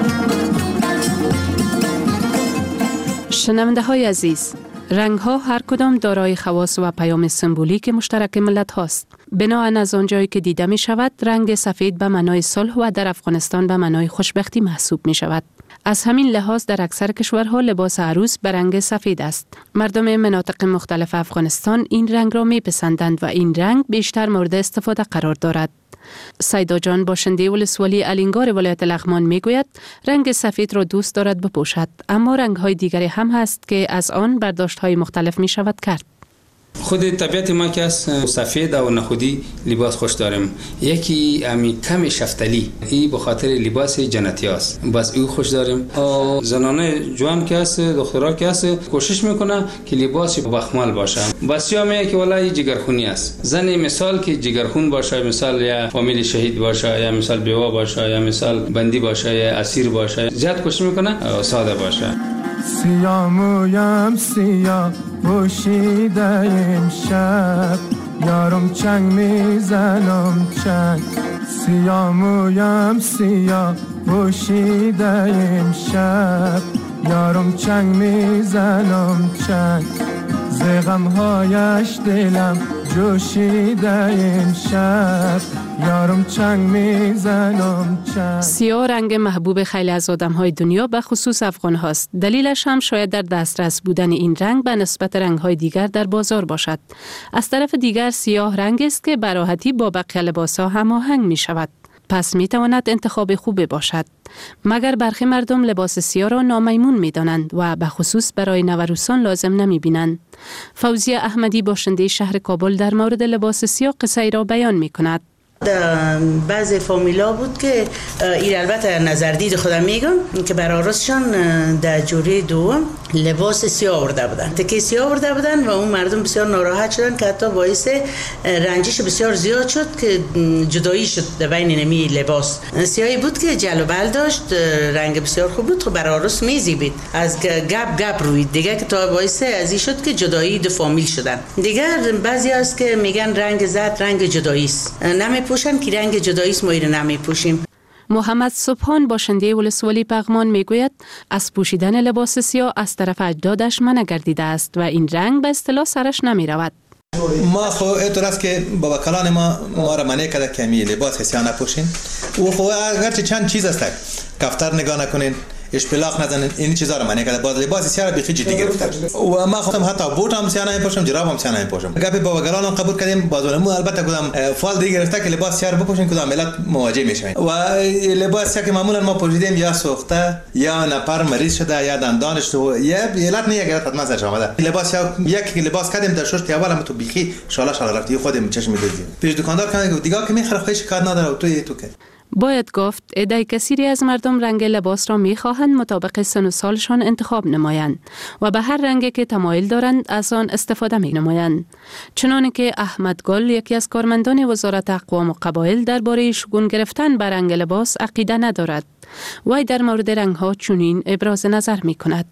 شنونده های عزیز، رنگ ها هر کدام دارای خواص و پیام سمبولیک مشترک ملت هاست. بناهن از آنجایی که دیده می شود، رنگ سفید به معنای صلح و در افغانستان به معنای خوشبختی محسوب می شود. از همین لحاظ در اکثر کشورها لباس عروس به رنگ سفید است. مردم مناطق مختلف افغانستان این رنگ را می پسندند و این رنگ بیشتر مورد استفاده قرار دارد. سیدا جان باشنده ولسوالی الینگار ولایت لغمان می گوید رنگ سفید را دوست دارد بپوشد، اما رنگ های دیگری هم هست که از آن برداشت های مختلف می شود کرد. خود طبیعت ما که از سفید و نخودی لباس خوش داریم. یکی امی کم شفتلی، این به خاطر لباس جنتی است، بس او خوش داریم. و زنانه جوان که است، دخترها که است، کوشش میکنه که لباس بخمال باشه. بس یا میگه که والله جگرخونی است. زنی مثال که جگرخون باشه، مثال یا فامیل شهید باشه، یا مثال بیوه باشه، یا مثال بندی باشه، یا اسیر باشه، زیاد کوشش میکنه و ساده باشه. سیاه مویم سیاه پوشیده امشب، یارم چنگ میزنم چنگ. سیاه مویم سیاه پوشیده امشب، یارم چنگ میزنم چنگ. زغم هایش دلم جوشیده امشب، یارم چنگ میزنم چنگ. سیاه رنگ محبوب خیلی از آدم های دنیا به خصوص افغان هاست. دلیلش هم شاید در دسترس بودن این رنگ به نسبت رنگ های دیگر در بازار باشد. از طرف دیگر سیاه رنگ است که به راحتی با بقیه لباس ها هماهنگ می شود. پس می تواند انتخاب خوبی باشد. مگر برخی مردم لباس سیاه را نامیمون می دانند و به خصوص برای نوروسان لازم نمی بینند. فوزیه احمدی باشنده شهر کابل در مورد لباس سیاه قصه ای را بیان می کند. بعضی فامیلا بود که این البته نظردید خودم میگم که برای عروسشان در جوری دوم لباس سیاه آورده بودن، تکه سیاه آورده بودن و اون مردم بسیار ناراحت شدن که حتی باعث رنجش بسیار زیاد شد که جدایی شد در بین نمی لباس. سیاهی بود که جلو بل داشت، رنگ بسیار خوب بود، خب برای عروس میزیبید، از گپ گپ روید دیگه که تا باعث ازی شد که جدایی دو فامیل شدن. دیگر بعضی هست که میگن رنگ زرد رنگ جدایی است، نمی پوشن که رنگ جدایی است، ما اینو نمی پوشیم. محمد صبحان باشنده ولسوالی پغمان میگوید از پوشیدن لباس سیاه از طرف اجدادش منع گردیده است و این رنگ به اصطلاح سرش نمی رود. ما خو اینطور است که بابا کلان ما ما را منع کرده که می لباس سیاه نپوشین و خو اگرچه چند چیز است، کفتر نگاه نکنین، اشپلاق نزنن، این چیزا رو معنی کرده. باز لباس سیاه بیخی جدی گرفته و ما خودم حتی بوت هم سیاه نمیپوشم، جراب هم سیاه نمیپوشم. گپی بابا گلان قبول کردیم، بازولمو البته کدام فال دیگه گرفته که لباس سیاه بپوشین کدام ملت مواجه میشن و لباس سیاه که معمولا ما پوشیدیم یا سوخته یا نپر مریض شده یا دندانش تو یا علت نه گرفت حتما سرش آمده. لباس یک لباس کردیم در شش اول هم تو بیخی شالا شالا رفتی خودم چشم می‌دیدیم. پیش دکاندار کنه دیگه که میخره خودش کار نداره تو تو که باید گفت عده کثیری از مردم رنگ لباس را می‌خواهند مطابق سن و سالشان انتخاب نمایند و به هر رنگی که تمایل دارند از آن استفاده می‌نمایند. چنانه که احمد گل یکی از کارمندان وزارت اقوام و قبایل درباره شگون گرفتن به رنگ لباس عقیده ندارد. وی در مورد رنگ‌ها چنین ابراز نظر می‌کند.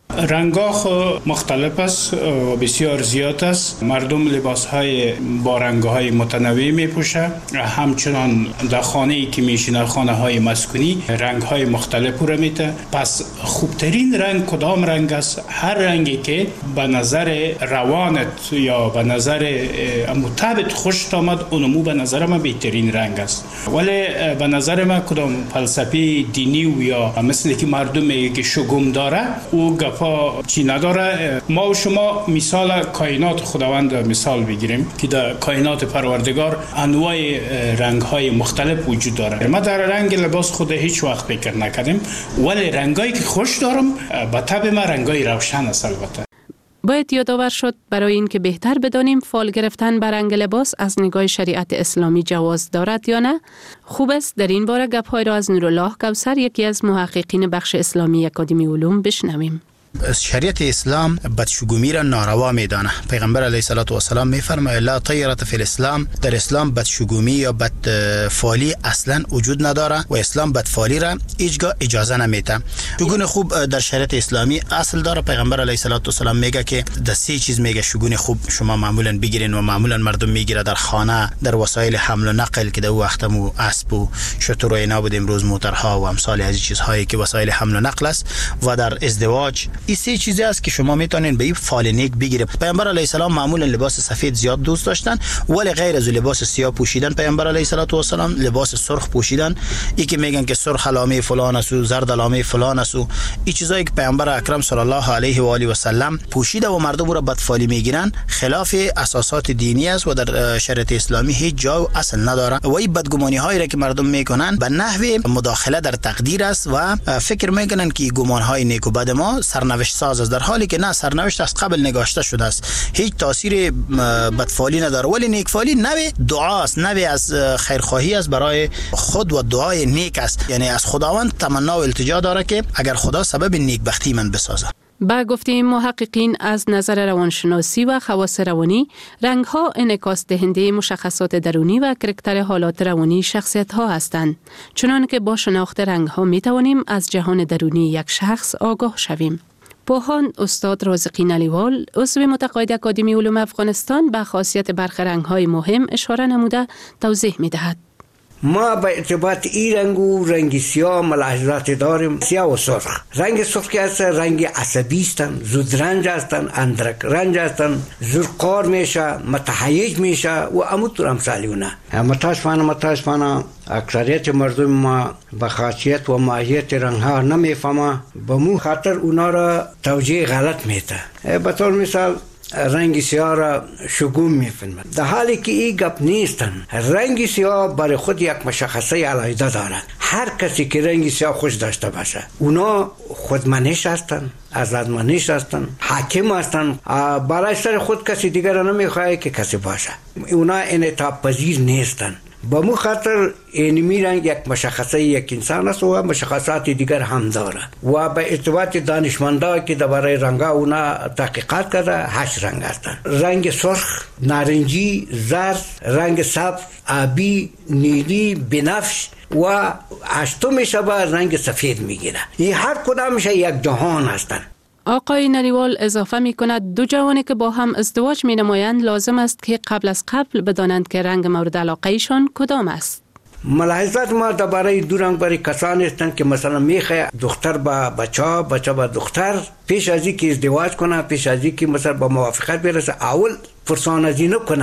رنگ‌ها مختلف است و بسیار زیاد است. مردم لباس‌های با رنگ‌های متنوع می‌پوشند. همچنان در خانه‌ای که می‌شینند، خانه‌های مسکونی، رنگ‌های مختلف را می‌ته. پس خوبترین رنگ کدام رنگ است؟ هر رنگی که به نظر روانت یا به نظر مطابق خوش آمد، اونمو به نظر من بهترین رنگ است. ولی به نظر من کدام فلسفه دینی و یا مثل که مردم میگه که شگم داره، او گپا چی نداره. ما و شما مثال کائنات خداوند مثال بگیریم که در کائنات پروردگار انواع رنگ‌های مختلف وجود داره. ما در رنگ لباس خود هیچ وقت فکر نکردیم، ولی رنگایی که خوش دارم به طبع ما رنگای روشن است. البته باید یادآور شد برای اینکه بهتر بدانیم فال گرفتن بر رنگ لباس از نگاه شریعت اسلامی جواز دارد یا نه، خوب است در این باره گپ‌های را از نورالله کوثر، یکی از محققین بخش اسلامی اکادمی علوم، بشنویم. شریعت اسلام بدشگومی را ناروا میدانه. پیغمبر علیه الصلاة و السلام میفرماید لا طیرة فی الاسلام، در اسلام بدشگومی یا بدفالی اصلا وجود نداره و اسلام بدفالی را هیچگاه اجازه نمیده. شگون خوب در شریعت اسلامی اصل داره. پیغمبر علیه الصلاة و السلام میگه که در سه چیز میگه شگون خوب شما معمولا بگیرین و معمولا مردم میگیره در خانه، در وسایل حمل و نقل که در وقتمو اسب و شتر و اینا بود، امروز موترها و امثال از چیزهایی که وسایل حمل و نقل است، و در ازدواج. این سه چیزی است که شما میتونین به این فال نیک بگیرید. پیامبر علیه السلام معمولا لباس سفید زیاد دوست داشتن، ولی غیر از لباس سیاه پوشیدن پیامبر علیه السلام لباس سرخ پوشیدن. ای که میگن که سرخ علامه فلان است و زرد علامه فلان است و این چیزایی که پیامبر اکرم صلی الله علیه و آله و سلم پوشیده و مردم را بدفالی میگیرن، خلاف اساسات دینی است و در شریعت اسلامی هیچ جا و اصل نداره. و این بدگمانی هایی را که مردم میکنن به نحو مداخله در تقدیر است و فکر میکنن که گمان های نیک و بد ما سرنوشت ساز است، در حالی که نه، سرنوشت از قبل نگاشته شده است، هیچ تاثیر بدفالی نداره. ولی نیکفالی نوع دعاست، نوع از خیرخواهی است برای خود و دعای نیک است. یعنی از خداوند تمنا و التجا داره که اگر خدا سبب نیکبختی من بسازه. با گفته محققین از نظر روانشناسی و خواص روانی، رنگ‌ها انعکاس دهنده مشخصات درونی و کرکتر حالات روانی شخصیت‌ها هستند. چنانکه که با شناخت رنگ‌ها می‌توانیم از جهان درونی یک شخص آگاه شویم. پوهان استاد رازقی نلیوال، عضو متقاعد اکادمی علوم افغانستان، به خاصیت برخی رنگ‌های مهم اشاره نموده توضیح می‌دهد. ما به ارتباط این رنگ و رنگ سیاه ملاحظات داریم. سیاه و سرخ، رنگ سرخ که هست رنگ عصبی هستن، زود رنج هستن، اندرک رنج هستن، زود قار میشه، متحیج میشه و اموتور امثالیونه. متاسفانه متاسفانه اکثریت مردم ما به خاصیت و ماهیت رنگ ها نمیفهمه، به مو خاطر اونا را توجیه غلط میده. به طور مثال رنگ سیاه را شگون میفهمند، در حالی که این گپ نیستن. رنگ سیاه برای خود یک مشخصه علیحده دارد. هر کسی که رنگ سیاه خوش داشته باشه، اونا خودمنش هستن، آزادمنش هستن، حاکم هستن، برای سر خود کسی دیگر را نمیخواه که کسی باشه. اونا انعطاف پذیر نیستن. با مو خاطر اینمی رنگ یک مشخصه یک انسان است و مشخصات دیگر هم داره. و به ارتباط دانشمندا که درباره رنگا اونا تحقیقات کرده، هشت رنگ هستند. رنگ سرخ، نارنجی، زرد، رنگ سبز، آبی، نیلی، بنفش و هشتمش به رنگ سفید میگیره. این هر کدامش یک جهان هستند. آقای نریوال اضافه می کند دو جوانی که با هم ازدواج می نمایند لازم است که قبل از قبل بدانند که رنگ مورد علاقه ایشان کدام است. ملاحظات ما درباره دو رنگ برای کسان هستند که مثلا میخواه دختر با بچه، بچه با دختر، پیش از اینکه ازدواج کنه، پیش از اینکه مثلا با موافقت برسه، اول پرسانازی نکنه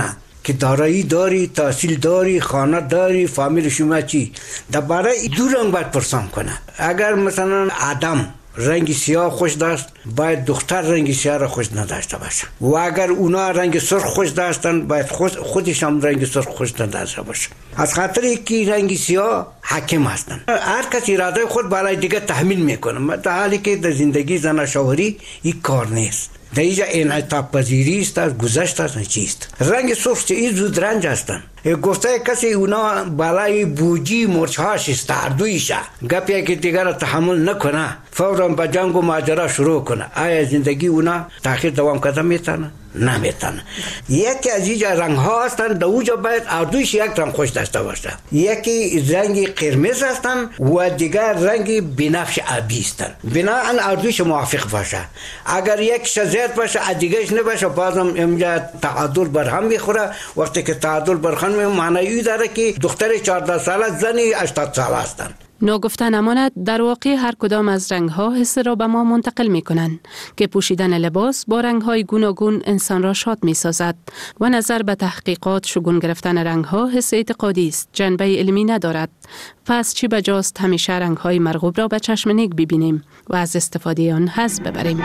که دارایی داری، تحصیل داری، خانه داری، فامیل شما چی، درباره دو رنگ باید پرسان کنه. اگر مثلا آدم رنگ سیاه خوش داشت، باید دختر رنگ سیاه را خوش نداشته باشه، و اگر اونا رنگ سرخ خوش داشتن، باید خودش هم رنگ سرخ خوش نداشته باشه. از خاطر که رنگ سیاه حاکم هستن، هر کسی اراده خود برای دیگه تحمیل میکنه، در حالی که در زندگی زناشویی این کار نیست. در اینجا انعطاف پذیری است، گذشت است، چیست. رنگ سرخ چه این زود رنج هستن. گفته کسی اونا بالای بوجی مرچهاش است، اردویشه گپی که دیگر تحمل نکنه، فوراً به جنگ و ماجرا شروع کنه. آیا زندگی اونا تاخیر دوام کده میتونه؟ نمیتونه. یکی از اینجا رنگ ها هستن، در اونجا باید اردویش یک رنگ خوش داشته باشه. یکی رنگ قرمز هستن و دیگر رنگ بنفش آبی هستن، بناهن اردویش موافق باشه. اگر یک شزیت باشه دیگرش نباشه، بازم اینجا تعادل برهم میخوره. وقتی که تعادل برهم میخوره معنی ای داره که دختر چهارده ساله زنی هشتاد ساله هستن. ناگفته نماند در واقع هر کدام از رنگ‌ها حس را به ما منتقل می‌کنند که پوشیدن لباس با رنگ‌های گوناگون انسان را شاد می‌سازد و نظر به تحقیقات شگون گرفتن رنگ‌ها حس اعتقادی است، جنبه علمی ندارد. پس چی بجاست همیشه رنگ‌های مرغوب را به چشم نیک ببینیم و از استفاده آن حظ ببریم.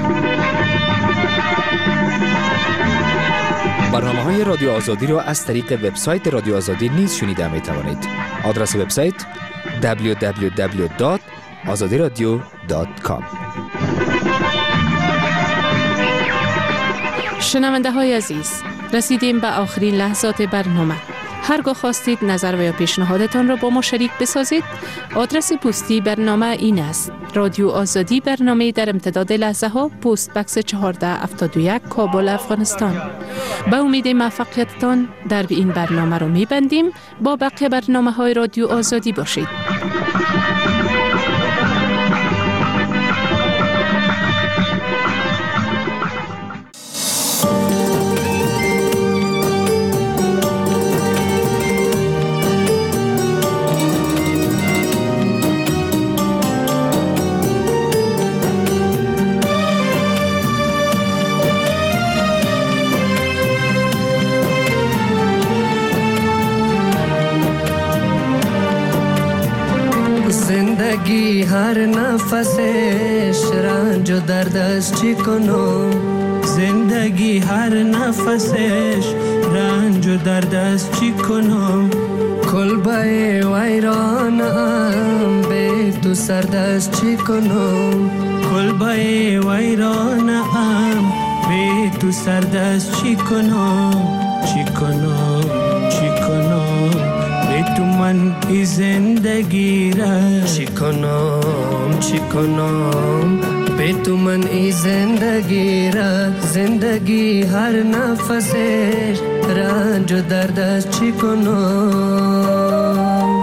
برنامه‌های رادیو آزادی را از طریق وبسایت رادیو آزادی نیز شنیده می‌توانید. آدرس وبسایت دبلیو دبلیو دبلیو دات آزادی رادیو دات کام. شنونده های عزیز، رسیدیم به آخرین لحظات برنامه. هرگاه خواستید نظر و یا پیشنهادتان را با ما شریک بسازید، آدرس پستی برنامه این است: رادیو آزادی، برنامه در امتداد لحظه ها، پست بکس چهارده هفتاد و یک، کابل، افغانستان. به امید موفقیتتان در این برنامه را می‌بندیم. با بقیه برنامه های رادیو آزادی باشید. زندگی هر نفسش رنج و درد است، چی کنم؟ زندگی هر نفسش رنج و درد است، چی کنم؟ کلبه ویرانم به تو سرد است، چی کنم؟ کلبه ویرانم به تو سرد است، چی کنم؟ چی کنم؟ چی کنم؟ تو من ای زندگی را چی کنم؟ چی کنم؟ به تو من ای زندگی را، زندگی هر نفسش رنج و درد است، چی کنم؟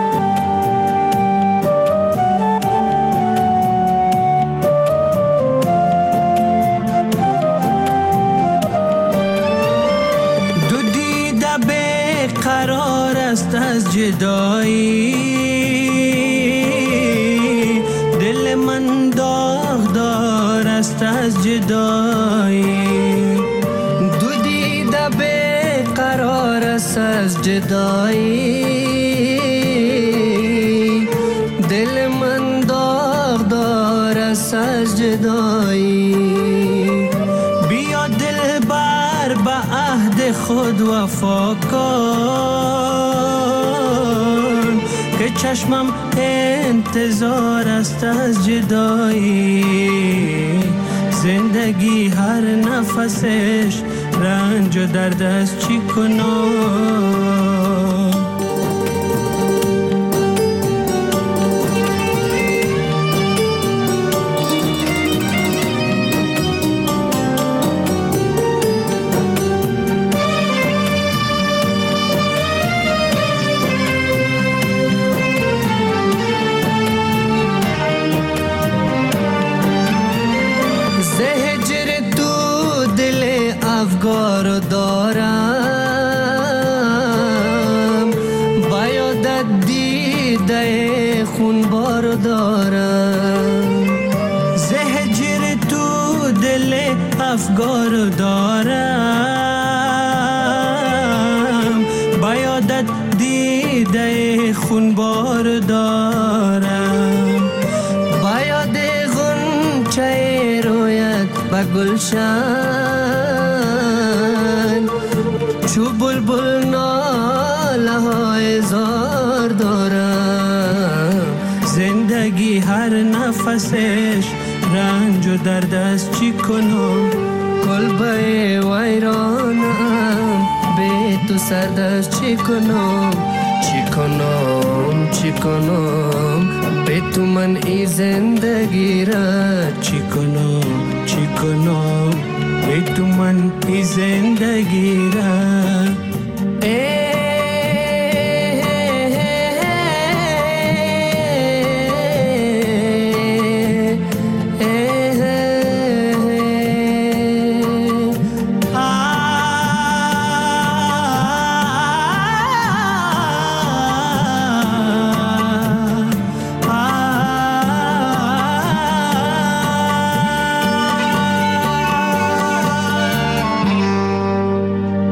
دو دیده به قرار است از جدایی، دل من داغدار است از جدایی. دو دیده به قرار است از جدایی، دل من داغدار است از جدایی. بیا دل بر به عهد خود وفا کن که چشمم انتظار است از جدایی. زندگی هر نفسش رنج و درد است، چی کنم؟ افگار دارم، باید دیده خونبار دارم. زهجر تو دل افگار دارم، دارم با یاد غنچه رویت به گلشن چو بلبل ناله های زار دارم زندگی هر نفسش رنج و درد است چی کنم کلبه ویرانم به تو سرد است چی کنم چی کنم چی کنم به تو من ای زندگی را چی کنم چی کنم به تو من ای زندگی را